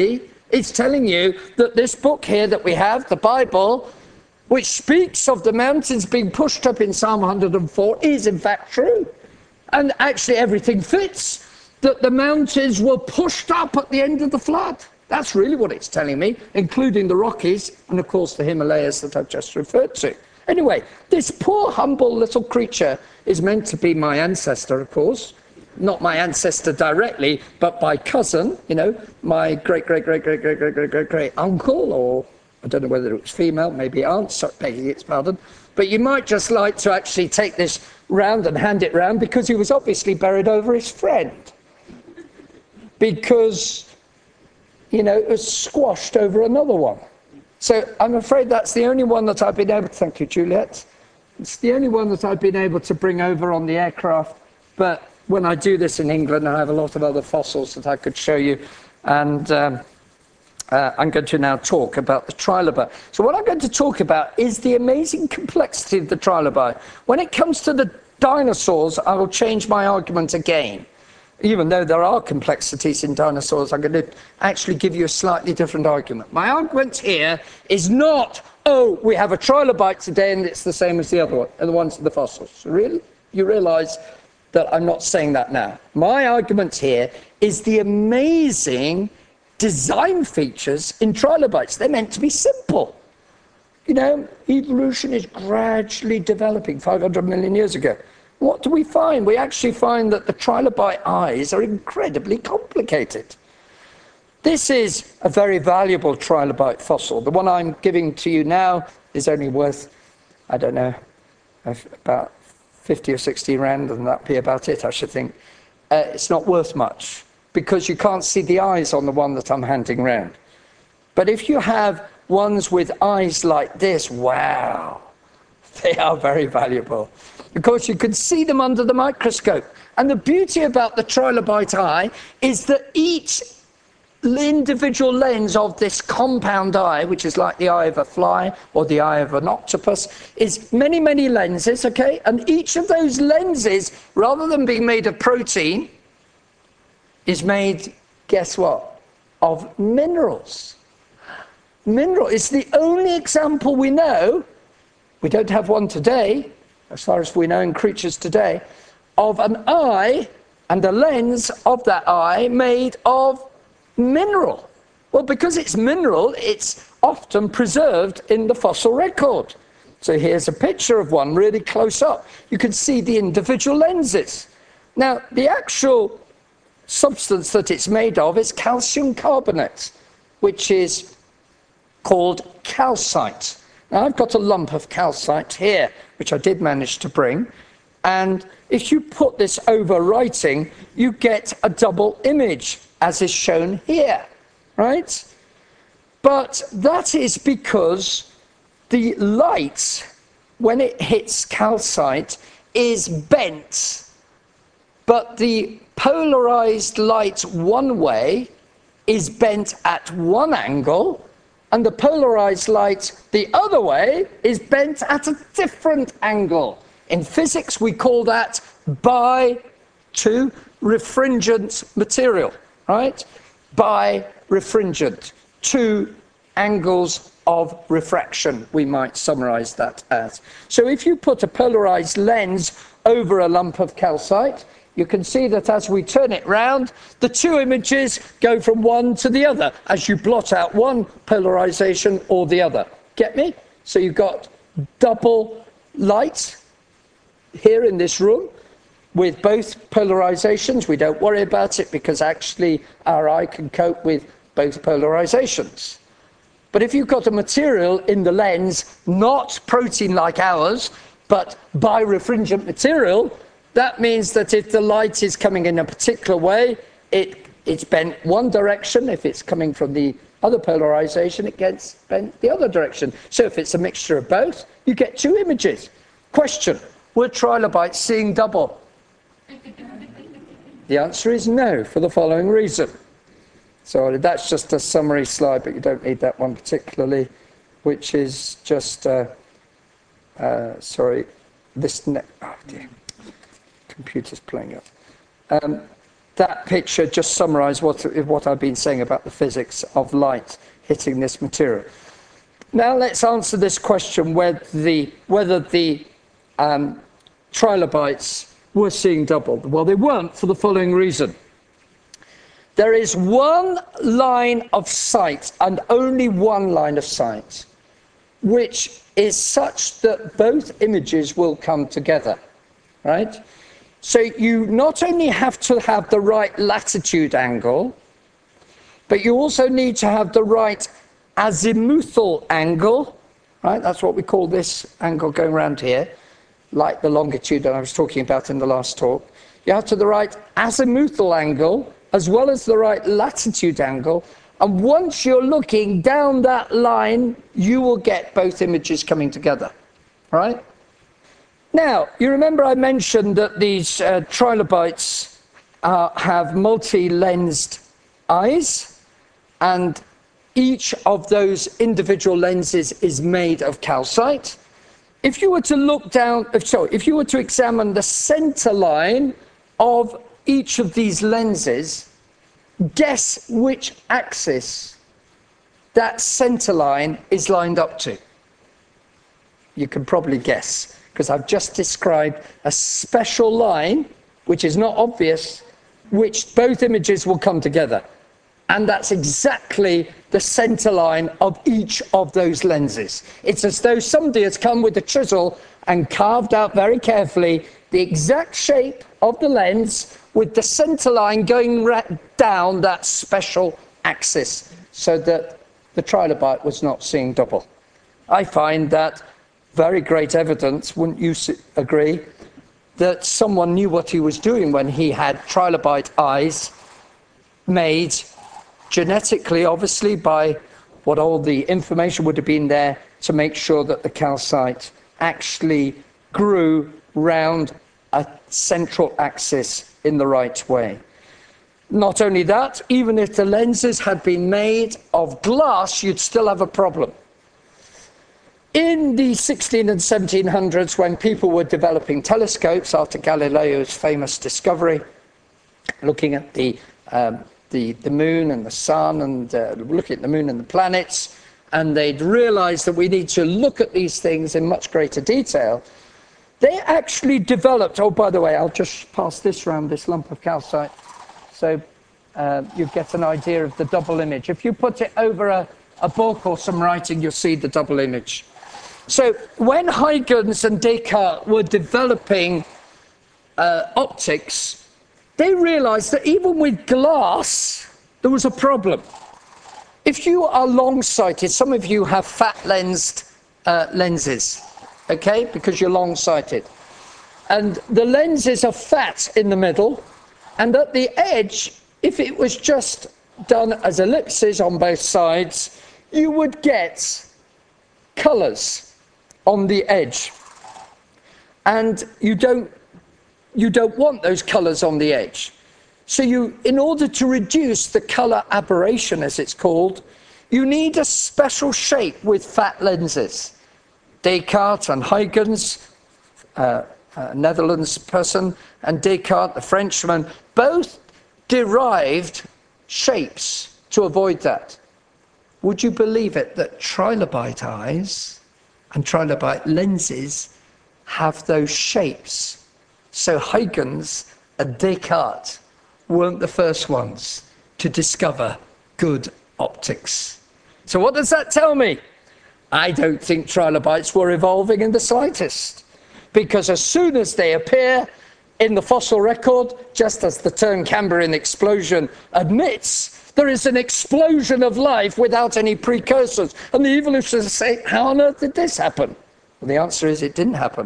It's telling you that this book here that we have, the Bible, which speaks of the mountains being pushed up in Psalm one hundred and four, is in fact true. And actually everything fits, that the mountains were pushed up at the end of the flood. That's really what it's telling me, including the Rockies and, of course, the Himalayas that I've just referred to. Anyway, this poor, humble little creature is meant to be my ancestor, of course. Not my ancestor directly, but by cousin, you know, my great, great, great, great, great, great, great, great, great uncle, or I don't know whether it was female, maybe aunt, so begging its pardon. But you might just like to actually take this round and hand it round, because he was obviously buried over his friend. Because, you know, it was squashed over another one. So I'm afraid that's the only one that I've been able to, thank you, Juliet. It's the only one that I've been able to bring over on the aircraft. But when I do this in England, I have a lot of other fossils that I could show you. And um, uh, I'm going to now talk about the trilobite. So what I'm going to talk about is the amazing complexity of the trilobite. When it comes to the dinosaurs, I will change my argument again. Even though there are complexities in dinosaurs, I'm going to actually give you a slightly different argument. My argument here is not, oh, we have a trilobite today and it's the same as the other one, and the ones of the fossils. Really? You realize that I'm not saying that now. My argument here is the amazing design features in trilobites. They're meant to be simple. You know, evolution is gradually developing five hundred million years ago. What do we find? We actually find that the trilobite eyes are incredibly complicated. This is a very valuable trilobite fossil. The one I'm giving to you now is only worth, I don't know, about fifty or sixty rand, and that'd be about it, I should think. Uh, it's not worth much, because you can't see the eyes on the one that I'm handing round. But if you have ones with eyes like this, wow, they are very valuable, because you can see them under the microscope. And the beauty about the trilobite eye is that each individual lens of this compound eye, which is like the eye of a fly or the eye of an octopus, is many, many lenses, okay? And each of those lenses, rather than being made of protein, is made, guess what, of minerals. Mineral is the only example we know, we don't have one today, as far as we know in creatures today, of an eye and a lens of that eye made of mineral. Well, because it's mineral, it's often preserved in the fossil record. So here's a picture of one really close up. You can see the individual lenses. Now, the actual substance that it's made of is calcium carbonate, which is called calcite. Now, I've got a lump of calcite here, which I did manage to bring. And if you put this over writing, you get a double image, as is shown here, right? But that is because the light, when it hits calcite, is bent. But the polarized light one way is bent at one angle, and the polarized light the other way is bent at a different angle. In physics, we call that bi to refringent material, right? Bi refringent, two angles of refraction, we might summarize that as. So if you put a polarized lens over a lump of calcite, you can see that as we turn it round, the two images go from one to the other as you blot out one polarization or the other. Get me? So you've got double light here in this room with both polarizations. We don't worry about it because actually our eye can cope with both polarizations. But if you've got a material in the lens, not protein like ours, but birefringent material, that means that if the light is coming in a particular way, it, it's bent one direction. If it's coming from the other polarization, it gets bent the other direction. So if it's a mixture of both, you get two images. Question, were trilobites seeing double? The answer is no, for the following reason. So that's just a summary slide, but you don't need that one particularly, which is just, uh, uh, sorry, this, ne oh dear. Computer's playing up. Um, that picture just summarise what, what I've been saying about the physics of light hitting this material. Now let's answer this question whether the, whether the um, trilobites were seeing double. Well, they weren't, for the following reason. There is one line of sight, and only one line of sight, which is such that both images will come together, right? So you not only have to have the right latitude angle, but you also need to have the right azimuthal angle, right? That's what we call this angle going around here, like the longitude that I was talking about in the last talk. You have to have the right azimuthal angle, as well as the right latitude angle. And once you're looking down that line, you will get both images coming together, right? Now, you remember I mentioned that these uh, trilobites uh, have multi-lensed eyes, and each of those individual lenses is made of calcite. If you were to look down, sorry, if you were to examine the center line of each of these lenses, guess which axis that center line is lined up to. You can probably guess, because I've just described a special line, which is not obvious, which both images will come together. And that's exactly the center line of each of those lenses. It's as though somebody has come with a chisel and carved out very carefully the exact shape of the lens with the center line going down that special axis so that the trilobite was not seeing double. I find that very great evidence, wouldn't you agree, that someone knew what he was doing when he had trilobite eyes made genetically, obviously, by what all the information would have been there to make sure that the calcite actually grew round a central axis in the right way. Not only that, even if the lenses had been made of glass, you'd still have a problem. In the sixteen and seventeen hundreds, when people were developing telescopes after Galileo's famous discovery, looking at the, um, the, the moon and the sun, and uh, looking at the moon and the planets, and they'd realized that we need to look at these things in much greater detail, they actually developed, oh, by the way, I'll just pass this around, this lump of calcite, so uh, you get an idea of the double image. If you put it over a, a book or some writing, you'll see the double image. So when Huygens and Descartes were developing uh, optics, they realized that even with glass, there was a problem. If you are long-sighted, some of you have fat-lensed uh, lenses, okay, because you're long-sighted. And the lenses are fat in the middle, and at the edge, if it was just done as ellipses on both sides, you would get colors on the edge. And you don't, you don't want those colors on the edge. So you, in order to reduce the color aberration, as it's called, you need a special shape with fat lenses. Descartes and Huygens, uh, a Netherlands person, and Descartes, the Frenchman, both derived shapes to avoid that. Would you believe it that trilobite eyes and trilobite lenses have those shapes? So Huygens and Descartes weren't the first ones to discover good optics. So what does that tell me? I don't think trilobites were evolving in the slightest, because as soon as they appear in the fossil record, just as the term Cambrian explosion admits, there is an explosion of life without any precursors. And the evolutionists say, how on earth did this happen? Well, the answer is it didn't happen.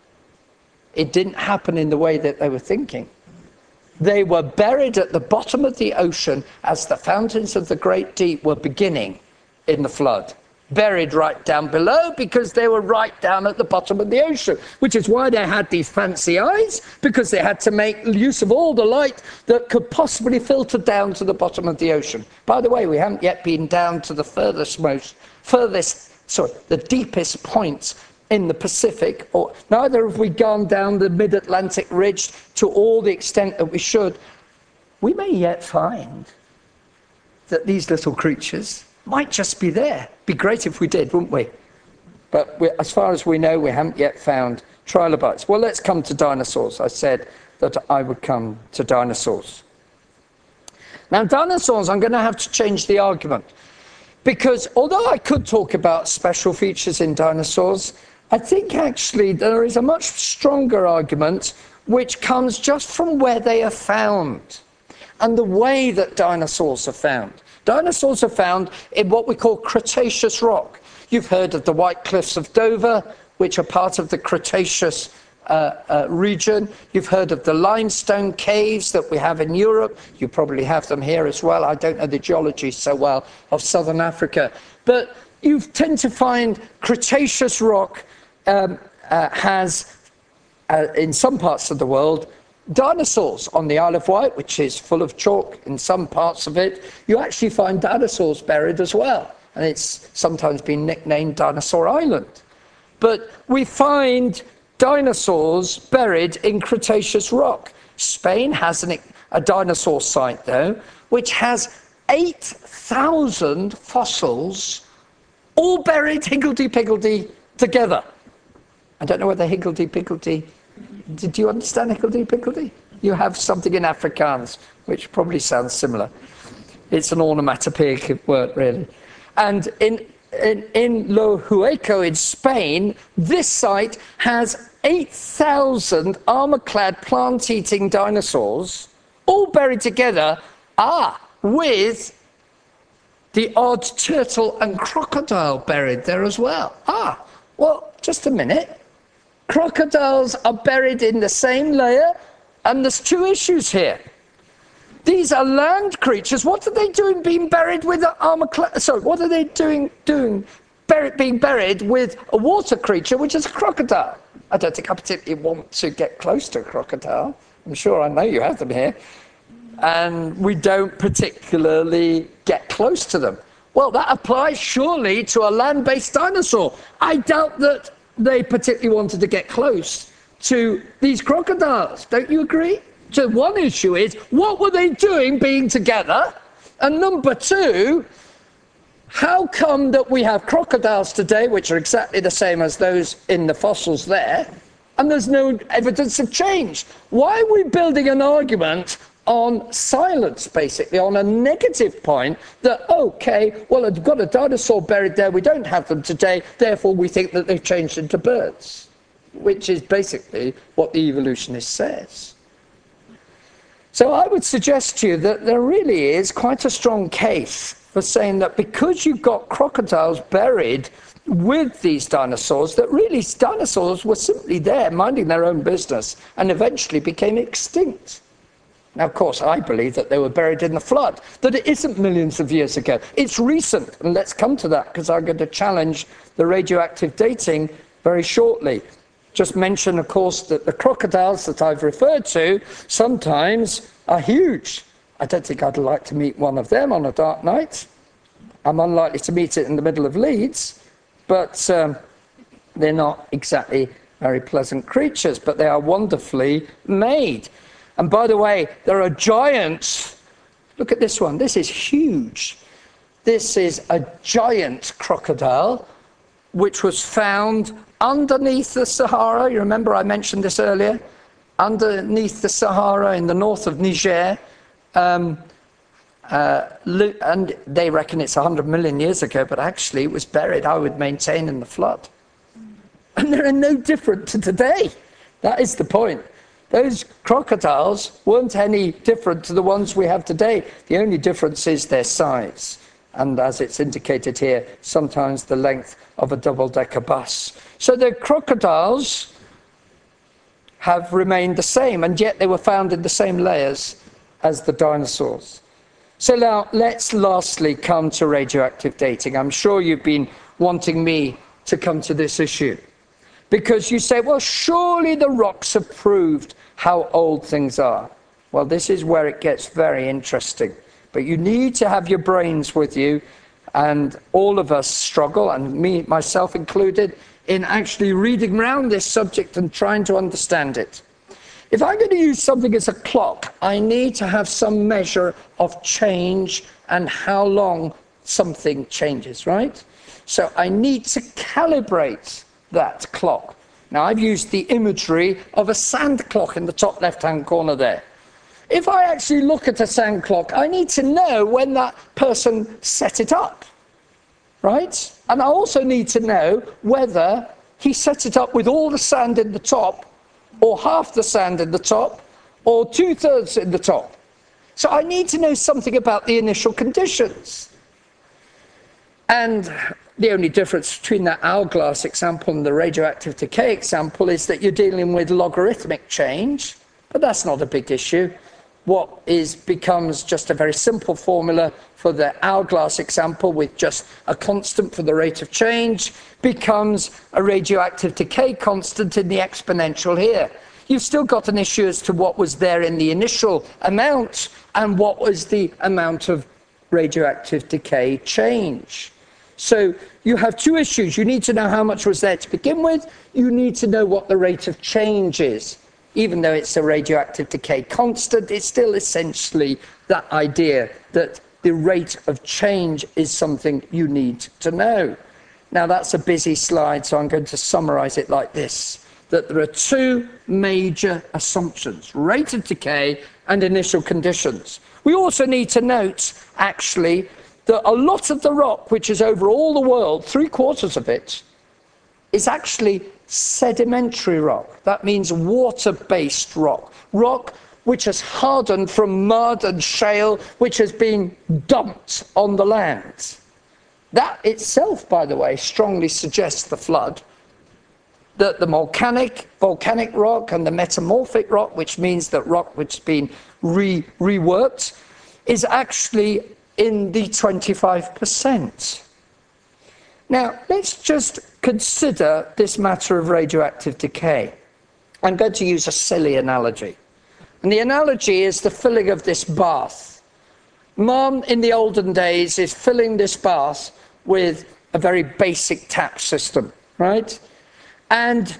It didn't happen in the way that they were thinking. They were buried at the bottom of the ocean as the fountains of the great deep were beginning in the flood. Buried right down below because they were right down at the bottom of the ocean, which is why they had these fancy eyes, because they had to make use of all the light that could possibly filter down to the bottom of the ocean. By the way, we haven't yet been down to the furthest most, furthest, sorry, the deepest points in the Pacific, or neither have we gone down the mid-Atlantic ridge to all the extent that we should. we may yet find that these little creatures might just be there. Be great if we did, wouldn't we? But we, as far as we know, we haven't yet found trilobites. Well, let's come to dinosaurs. I said that I would come to dinosaurs. Now, dinosaurs, I'm going to have to change the argument. Because although I could talk about special features in dinosaurs, I think actually there is a much stronger argument which comes just from where they are found and the way that dinosaurs are found. Dinosaurs are found in what we call Cretaceous rock. You've heard of the White Cliffs of Dover, which are part of the Cretaceous uh, uh, region. You've heard of the limestone caves that we have in Europe. You probably have them here as well. I don't know the geology so well of southern Africa. But you tend to find Cretaceous rock um, uh, has, uh, in some parts of the world, dinosaurs. On the Isle of Wight, which is full of chalk in some parts of it, you actually find dinosaurs buried as well. And it's sometimes been nicknamed Dinosaur Island. But we find dinosaurs buried in Cretaceous rock. Spain has an, a dinosaur site, though, which has eight thousand fossils, all buried higgledy-piggledy together. I don't know whether higgledy-piggledy... Did you understand higgledy-piggledy? You have something in Afrikaans, which probably sounds similar. It's an onomatopoeic word, really. And in, in, in Lo Hueco in Spain, this site has eight thousand armor-clad plant-eating dinosaurs, all buried together, ah, with the odd turtle and crocodile buried there as well. Ah, well, just a minute. Crocodiles are buried in the same layer, and there's two issues here. These are land creatures. What are they doing being buried with an armor clad? Sorry, what are they doing doing buried, being buried with a water creature, which is a crocodile? I don't think I particularly want to get close to a crocodile. I'm sure I know you have them here. And we don't particularly get close to them. Well, that applies surely to a land-based dinosaur. I doubt that they particularly wanted to get close to these crocodiles. Don't you agree? So one issue is, what were they doing being together? And number two, how come that we have crocodiles today, which are exactly the same as those in the fossils there, and there's no evidence of change? Why are we building an argument on silence, basically, on a negative point that, okay, well, I've got a dinosaur buried there, we don't have them today, therefore we think that they've changed into birds, which is basically what the evolutionist says. So I would suggest to you that there really is quite a strong case for saying that because you've got crocodiles buried with these dinosaurs, that really dinosaurs were simply there minding their own business and eventually became extinct. Now, of course, I believe that they were buried in the flood, that it isn't millions of years ago. It's recent, and let's come to that, because I'm going to challenge the radioactive dating very shortly. Just mention, of course, that the crocodiles that I've referred to sometimes are huge. I don't think I'd like to meet one of them on a dark night. I'm unlikely to meet it in the middle of Leeds, but um, they're not exactly very pleasant creatures, but they are wonderfully made. And by the way, there are giants. Look at this one. This is huge. This is a giant crocodile, which was found underneath the Sahara. You remember I mentioned this earlier? Underneath the Sahara in the north of Niger. Um, uh, and they reckon it's one hundred million years ago, but actually it was buried, I would maintain, in the flood. And they're no different to today. That is the point. Those crocodiles weren't any different to the ones we have today. The only difference is their size. And as it's indicated here, sometimes the length of a double-decker bus. So the crocodiles have remained the same, and yet they were found in the same layers as the dinosaurs. So now let's lastly come to radioactive dating. I'm sure you've been wanting me to come to this issue. Because you say, well, surely the rocks have proved how old things are. Well, this is where it gets very interesting. But you need to have your brains with you, and all of us struggle, and me, myself included, in actually reading around this subject and trying to understand it. If I'm going to use something as a clock, I need to have some measure of change and how long something changes, right? So I need to calibrate that clock. Now, I've used the imagery of a sand clock in the top left-hand corner there. If I actually look at a sand clock, I need to know when that person set it up, right? And I also need to know whether he set it up with all the sand in the top, or half the sand in the top, or two-thirds in the top. So I need to know something about the initial conditions. And the only difference between that hourglass example and the radioactive decay example is that you're dealing with logarithmic change, but that's not a big issue. What is becomes just a very simple formula for the hourglass example with just a constant for the rate of change becomes a radioactive decay constant in the exponential here. You've still got an issue as to what was there in the initial amount and what was the amount of radioactive decay change. So you have two issues. You need to know how much was there to begin with. You need to know what the rate of change is. Even though it's a radioactive decay constant, it's still essentially that idea that the rate of change is something you need to know. Now, that's a busy slide, so I'm going to summarize it like this, that there are two major assumptions, rate of decay and initial conditions. We also need to note, actually, that a lot of the rock, which is over all the world, three quarters of it, is actually sedimentary rock. That means water-based rock. Rock which has hardened from mud and shale, which has been dumped on the land. That itself, by the way, strongly suggests the flood. That the volcanic, volcanic rock and the metamorphic rock, which means that rock which has been re reworked, is actually in the twenty-five percent. Now, let's just consider this matter of radioactive decay. I'm going to use a silly analogy. And the analogy is the filling of this bath. Mom, in the olden days, is filling this bath with a very basic tap system, right? And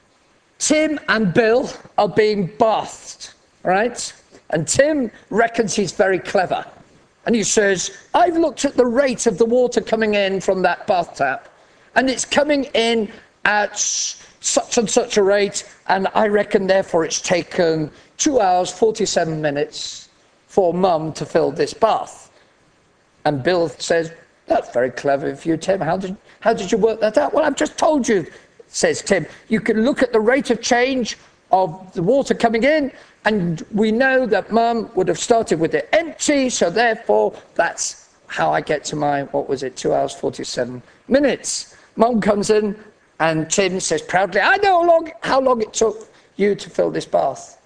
Tim and Bill are being bathed, right? And Tim reckons he's very clever. And he says, I've looked at the rate of the water coming in from that bath tap, and it's coming in at such and such a rate, and I reckon therefore it's taken two hours, forty-seven minutes for Mum to fill this bath. And Bill says, that's very clever of you, Tim. How did, how did you work that out? Well, I've just told you, says Tim. You can look at the rate of change of the water coming in, and we know that Mum would have started with it empty, so therefore that's how I get to my, what was it, two hours, forty-seven minutes. Mum comes in, and Tim says proudly, I know how long, how long it took you to fill this bath.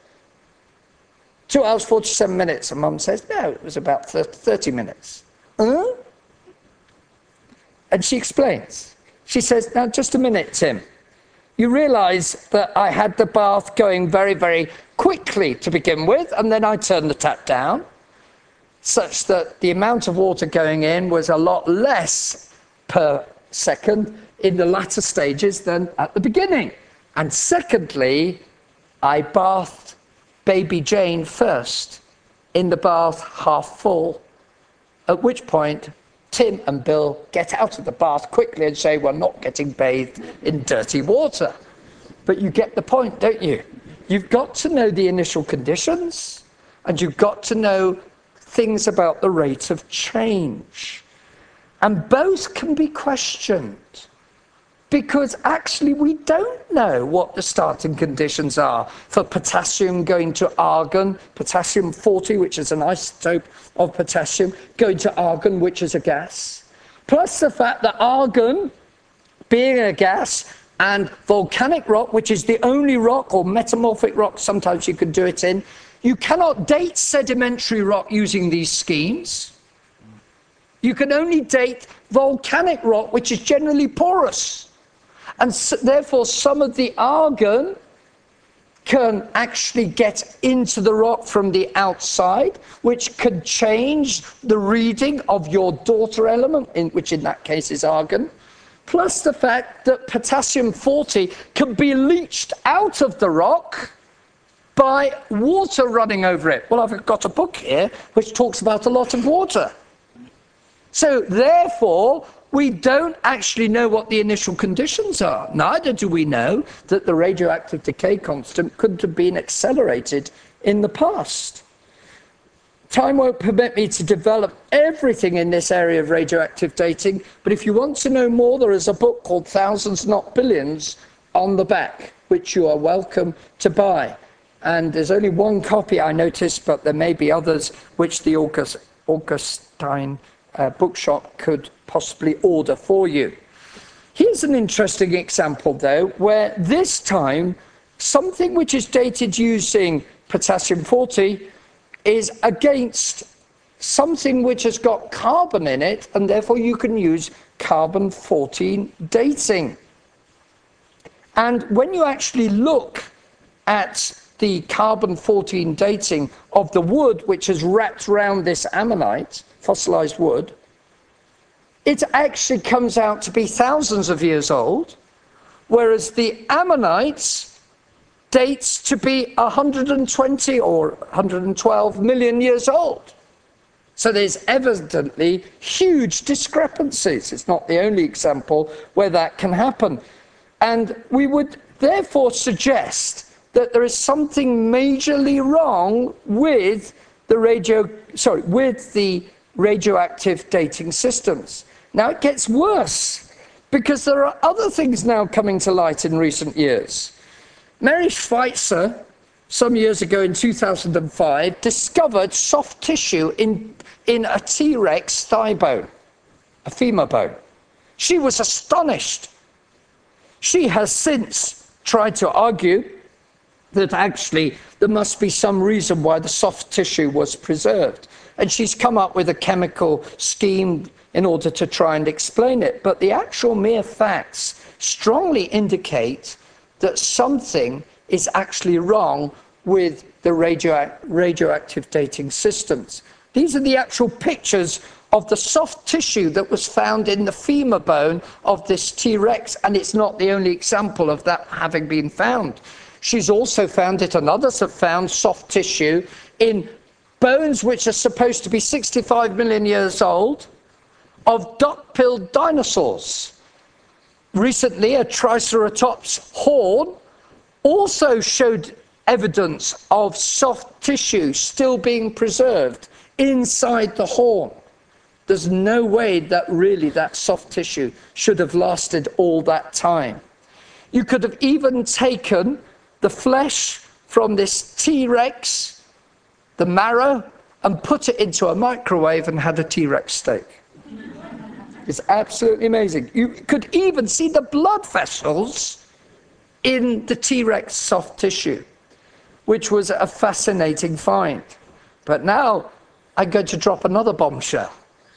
Two hours, forty-seven minutes. And Mum says, no, it was about thirty minutes. Huh? And she explains. She says, now, just a minute, Tim. You realize that I had the bath going very, very quickly to begin with, and then I turned the tap down, such that the amount of water going in was a lot less per second in the latter stages than at the beginning. And secondly, I bathed baby Jane first in the bath half full, at which point Tim and Bill get out of the bath quickly and say, we're not getting bathed in dirty water. But you get the point, don't you? You've got to know the initial conditions, and you've got to know things about the rate of change. And both can be questioned, because actually we don't know what the starting conditions are for potassium going to argon, potassium forty, which is an isotope of potassium, going to argon, which is a gas. Plus the fact that argon, being a gas, and volcanic rock, which is the only rock, or metamorphic rock, sometimes you can do it in, you cannot date sedimentary rock using these schemes. You can only date volcanic rock, which is generally porous. And so, therefore, some of the argon can actually get into the rock from the outside, which could change the reading of your daughter element, in, which in that case is argon. Plus the fact that potassium forty can be leached out of the rock by water running over it. Well, I've got a book here which talks about a lot of water. So therefore, we don't actually know what the initial conditions are. Neither do we know that the radioactive decay constant couldn't have been accelerated in the past. Time won't permit me to develop everything in this area of radioactive dating, but if you want to know more, there is a book called Thousands Not Billions on the back, which you are welcome to buy. And there's only one copy I noticed, but there may be others which the August, Augustine uh, bookshop could possibly order for you. Here's an interesting example, though, where this time something which is dated using potassium forty is against something which has got carbon in it, and therefore you can use carbon fourteen dating. And when you actually look at the carbon fourteen dating of the wood which is wrapped around this ammonite, fossilized wood, it actually comes out to be thousands of years old, whereas the ammonites dates to be one hundred twenty or one hundred twelve million years old. So there's evidently huge discrepancies. It's not the only example where that can happen. And we would therefore suggest that there is something majorly wrong with the radio, sorry, with the radioactive dating systems. Now it gets worse because there are other things now coming to light in recent years. Mary Schweitzer, some years ago in two thousand five, discovered soft tissue in, in a T-Rex thigh bone, a femur bone. She was astonished. She has since tried to argue that actually there must be some reason why the soft tissue was preserved. And she's come up with a chemical scheme in order to try and explain it. But the actual mere facts strongly indicate that something is actually wrong with the radio radioactive dating systems. These are the actual pictures of the soft tissue that was found in the femur bone of this T-Rex, and it's not the only example of that having been found. She's also found it, and others have found soft tissue in bones which are supposed to be sixty-five million years old of duck-billed dinosaurs. Recently, a Triceratops horn also showed evidence of soft tissue still being preserved inside the horn. There's no way that really that soft tissue should have lasted all that time. You could have even taken the flesh from this T-Rex, the marrow, and put it into a microwave and had a T-Rex steak. It's absolutely amazing. You could even see the blood vessels in the T-Rex soft tissue, which was a fascinating find. But now I'm going to drop another bombshell.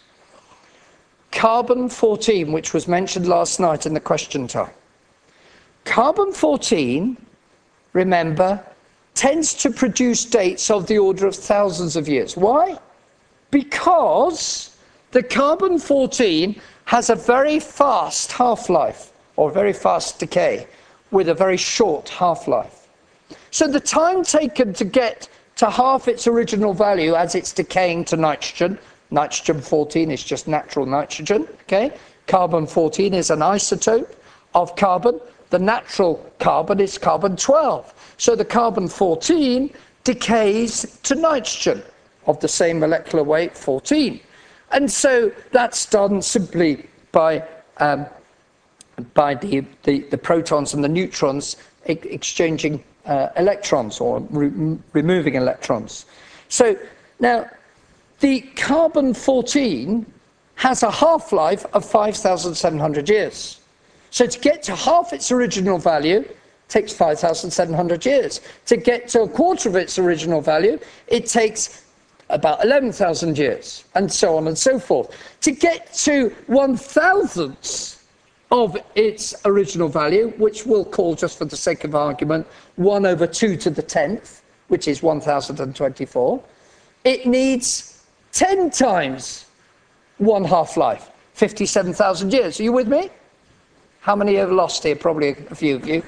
Carbon fourteen, which was mentioned last night in the question time. Carbon fourteen, remember, tends to produce dates of the order of thousands of years. Why? Because the carbon fourteen has a very fast half-life, or very fast decay, with a very short half-life. So the time taken to get to half its original value as it's decaying to nitrogen, nitrogen fourteen is just natural nitrogen, okay? Carbon fourteen is an isotope of carbon. The natural carbon is carbon twelve. So the carbon fourteen decays to nitrogen of the same molecular weight, fourteen. And so that's done simply by, um, by the, the, the protons and the neutrons e exchanging uh, electrons or re removing electrons. So now the carbon fourteen has a half-life of five thousand seven hundred years. So to get to half its original value takes five thousand seven hundred years. To get to a quarter of its original value, it takes about eleven thousand years, and so on and so forth. To get to one thousandth of its original value, which we'll call, just for the sake of argument, one over two to the tenth, which is one thousand twenty-four, it needs ten times one half-life, fifty-seven thousand years. Are you with me? How many have lost here? Probably a few of you.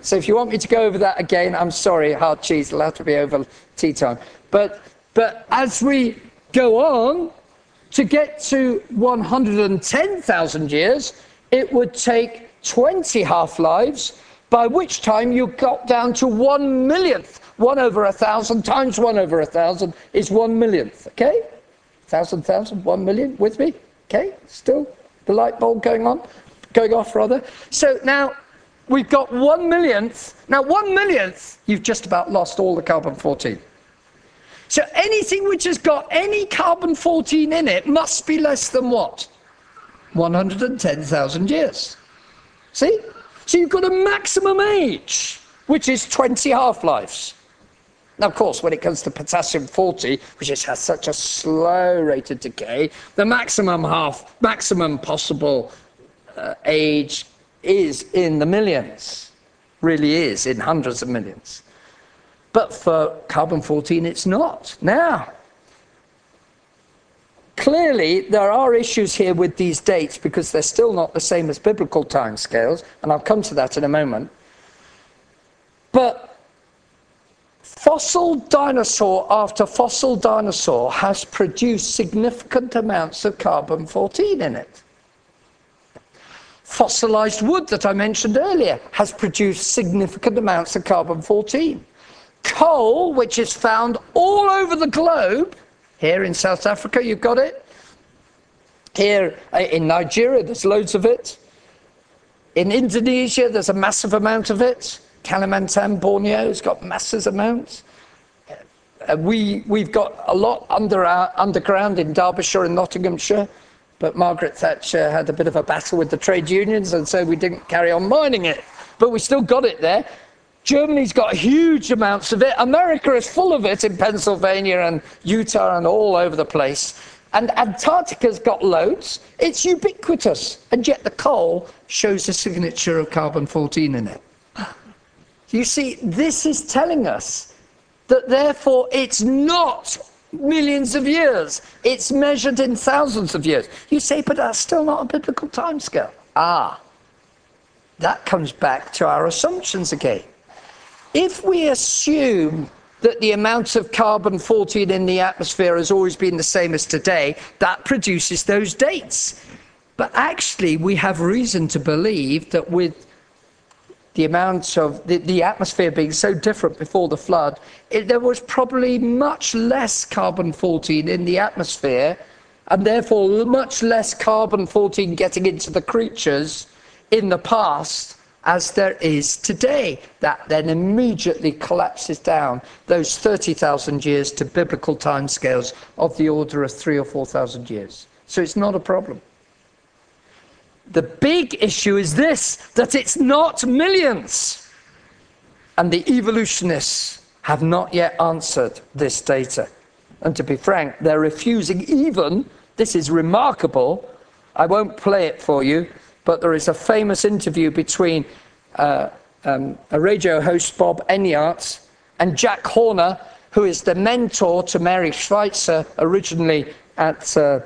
So if you want me to go over that again, I'm sorry, hard cheese, it'll have to be over tea time. But, but as we go on, to get to one hundred ten thousand years, it would take twenty half-lives, by which time you got down to one millionth. One over a thousand times one over a thousand is one millionth, okay? Thousand, thousand, one million, with me? Okay, still the light bulb going on, going off rather. So now we've got one millionth. Now one millionth, you've just about lost all the carbon fourteen. So anything which has got any carbon fourteen in it must be less than what? one hundred ten thousand years. See? So you've got a maximum age, which is twenty half-lives. Now, of course, when it comes to potassium forty, which is, has such a slow rate of decay, the maximum half, maximum possible uh, age is in the millions, really is, in hundreds of millions. But for carbon fourteen, it's not. Now, clearly, there are issues here with these dates because they're still not the same as biblical timescales, and I'll come to that in a moment. But fossil dinosaur after fossil dinosaur has produced significant amounts of carbon fourteen in it. Fossilized wood that I mentioned earlier has produced significant amounts of carbon fourteen. Coal, which is found all over the globe, here in South Africa you've got it, here in Nigeria there's loads of it, in Indonesia there's a massive amount of it, Kalimantan, Borneo has got massive amounts. Uh, we, we've got a lot under our, underground in Derbyshire and Nottinghamshire, but Margaret Thatcher had a bit of a battle with the trade unions, and so we didn't carry on mining it. But we still got it there. Germany's got huge amounts of it. America is full of it in Pennsylvania and Utah and all over the place. And Antarctica's got loads. It's ubiquitous. And yet the coal shows a signature of carbon fourteen in it. You see, this is telling us that therefore it's not millions of years. It's measured in thousands of years. You say, but that's still not a biblical timescale. Ah, that comes back to our assumptions again. If we assume that the amount of carbon fourteen in the atmosphere has always been the same as today, that produces those dates. But actually, we have reason to believe that with the amount of the, the atmosphere being so different before the flood, it, there was probably much less carbon fourteen in the atmosphere, and therefore much less carbon fourteen getting into the creatures in the past as there is today. That then immediately collapses down those thirty thousand years to biblical timescales of the order of three or four thousand years. So it's not a problem. The big issue is this, that it's not millions. And the evolutionists have not yet answered this data. And to be frank, they're refusing even, this is remarkable, I won't play it for you, but there is a famous interview between uh, um, a radio host, Bob Enyart, and Jack Horner, who is the mentor to Mary Schweitzer, originally at uh,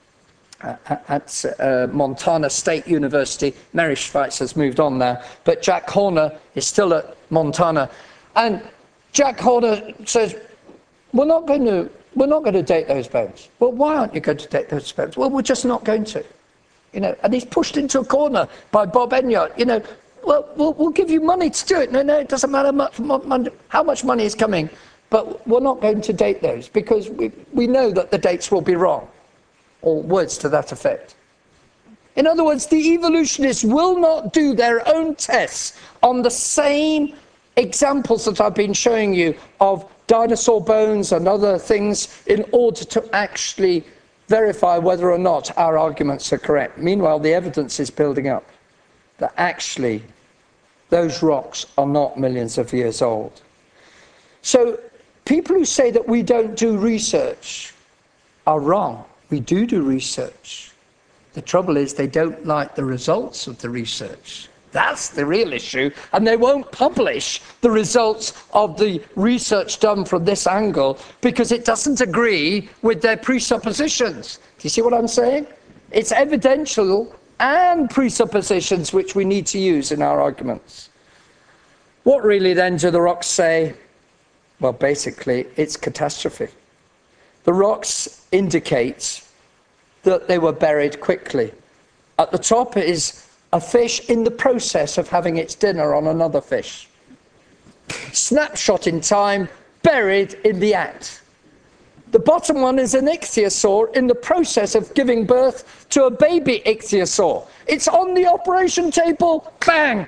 at uh, Montana State University. Mary Schweitzer's moved on now, but Jack Horner is still at Montana. And Jack Horner says, we're not going to, we're not going to date those bones. Well, why aren't you going to date those bones? Well, we're just not going to. You know, and he's pushed into a corner by Bob Enyart. You know, well, we'll, we'll give you money to do it. No, no, it doesn't matter much, how much money is coming, but we're not going to date those because we, we know that the dates will be wrong. Or words to that effect. In other words, the evolutionists will not do their own tests on the same examples that I've been showing you of dinosaur bones and other things in order to actually verify whether or not our arguments are correct. Meanwhile, the evidence is building up that actually those rocks are not millions of years old. So people who say that we don't do research are wrong. We do do research. The trouble is they don't like the results of the research. That's the real issue. And they won't publish the results of the research done from this angle because it doesn't agree with their presuppositions. Do you see what I'm saying? It's evidential and presuppositions which we need to use in our arguments. What really then do the rocks say? Well, basically, it's catastrophe. The rocks indicate that they were buried quickly. At the top is a fish in the process of having its dinner on another fish. Snapshot in time, buried in the act. The bottom one is an ichthyosaur in the process of giving birth to a baby ichthyosaur. It's on the operation table, bang!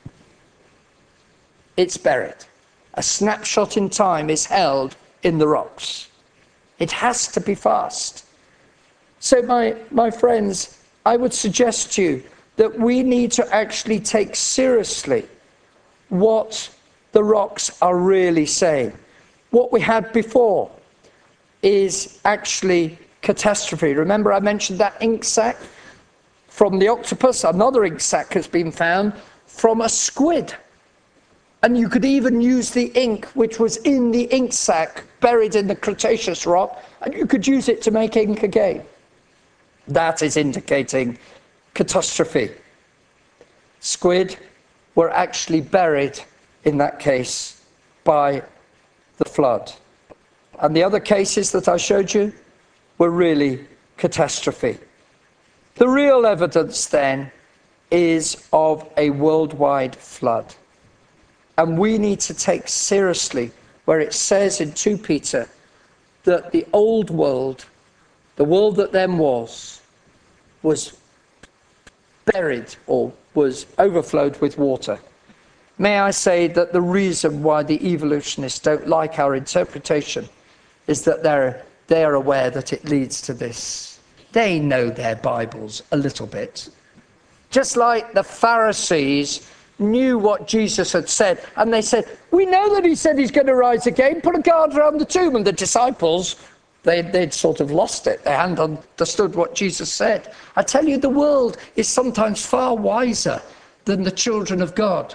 It's buried. A snapshot in time is held in the rocks. It has to be fast. So my, my friends, I would suggest to you that we need to actually take seriously what the rocks are really saying. What we had before is actually catastrophe. Remember I mentioned that ink sac from the octopus? Another ink sac has been found from a squid. And you could even use the ink which was in the ink sac buried in the Cretaceous rock, and you could use it to make ink again. That is indicating catastrophe. Squid were actually buried, in that case, by the flood. And the other cases that I showed you were really catastrophe. The real evidence then is of a worldwide flood. And we need to take seriously where it says in Second Peter that the old world, the world that then was, was buried or was overflowed with water. May I say that the reason why the evolutionists don't like our interpretation is that they're, they're aware that it leads to this. They know their Bibles a little bit. Just like the Pharisees knew what Jesus had said, and they said, we know that he said he's going to rise again, put a guard around the tomb. And the disciples, they, they'd sort of lost it. They hadn't understood what Jesus said. I tell you, the world is sometimes far wiser than the children of God.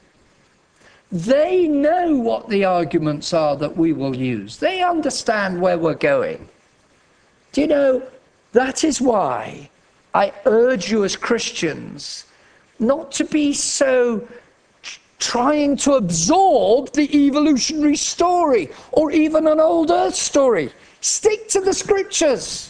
They know what the arguments are that we will use. They understand where we're going. Do you know, that is why I urge you as Christians not to be so trying to absorb the evolutionary story or even an old earth story. Stick to the scriptures.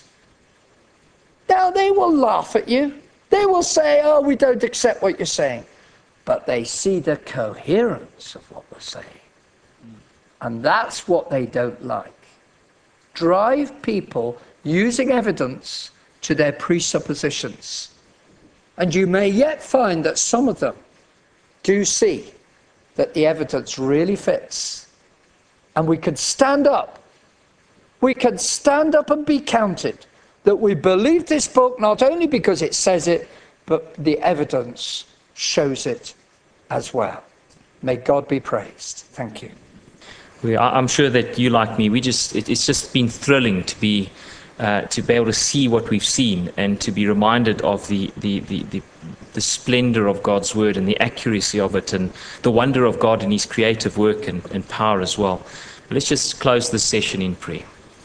Now, they will laugh at you. They will say, oh, we don't accept what you're saying. But they see the coherence of what we're saying. And that's what they don't like. Drive people using evidence to their presuppositions. And you may yet find that some of them do see that the evidence really fits. And we can stand up. We can stand up and be counted that we believe this book not only because it says it, but the evidence shows it as well. May God be praised. Thank you. We, I'm sure that you, like me, we just it, it's just been thrilling to be uh, to be able to see what we've seen and to be reminded of the the, the, the the splendor of God's word and the accuracy of it and the wonder of God in his creative work and, and power as well. But let's just close this session in prayer.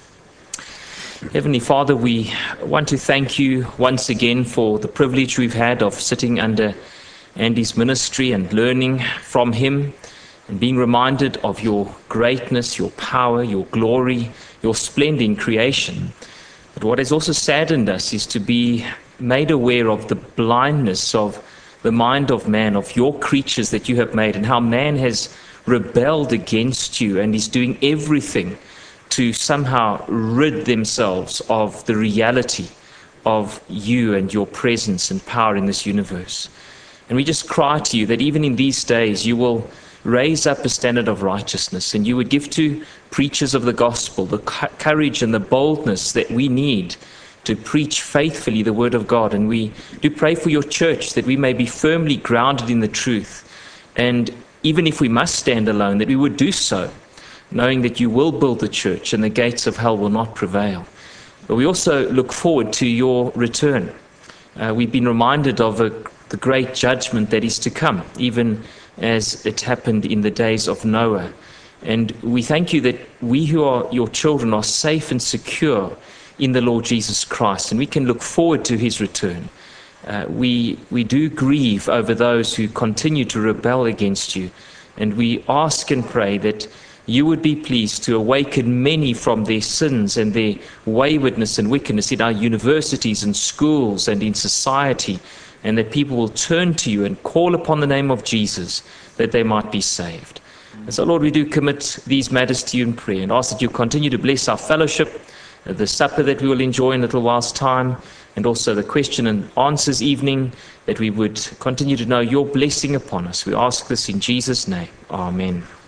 Heavenly Father, we want to thank you once again for the privilege we've had of sitting under Andy's ministry and learning from him and being reminded of your greatness, your power, your glory, your splendor in creation. But what has also saddened us is to be made aware of the blindness of the mind of man, of your creatures that you have made, and how man has rebelled against you and is doing everything to somehow rid themselves of the reality of you and your presence and power in this universe. And we just cry to you that even in these days you will raise up a standard of righteousness, and you would give to preachers of the gospel the courage and the boldness that we need to preach faithfully the word of God. And we do pray for your church that we may be firmly grounded in the truth, and even if we must stand alone, that we would do so, knowing that you will build the church and the gates of hell will not prevail. But we also look forward to your return. Uh, we've been reminded of a, the great judgment that is to come, even as it happened in the days of Noah. And we thank you that we who are your children are safe and secure in the Lord Jesus Christ, and we can look forward to his return. Uh, we, we do grieve over those who continue to rebel against you, And we ask and pray that you would be pleased to awaken many from their sins and their waywardness and wickedness in our universities and schools and in society, and that people will turn to you and call upon the name of Jesus that they might be saved. And so, Lord, we do commit these matters to you in prayer and ask that you continue to bless our fellowship, the supper that we will enjoy in a little while's time, and also the question and answers evening, that we would continue to know your blessing upon us. We ask this in Jesus' name. Amen.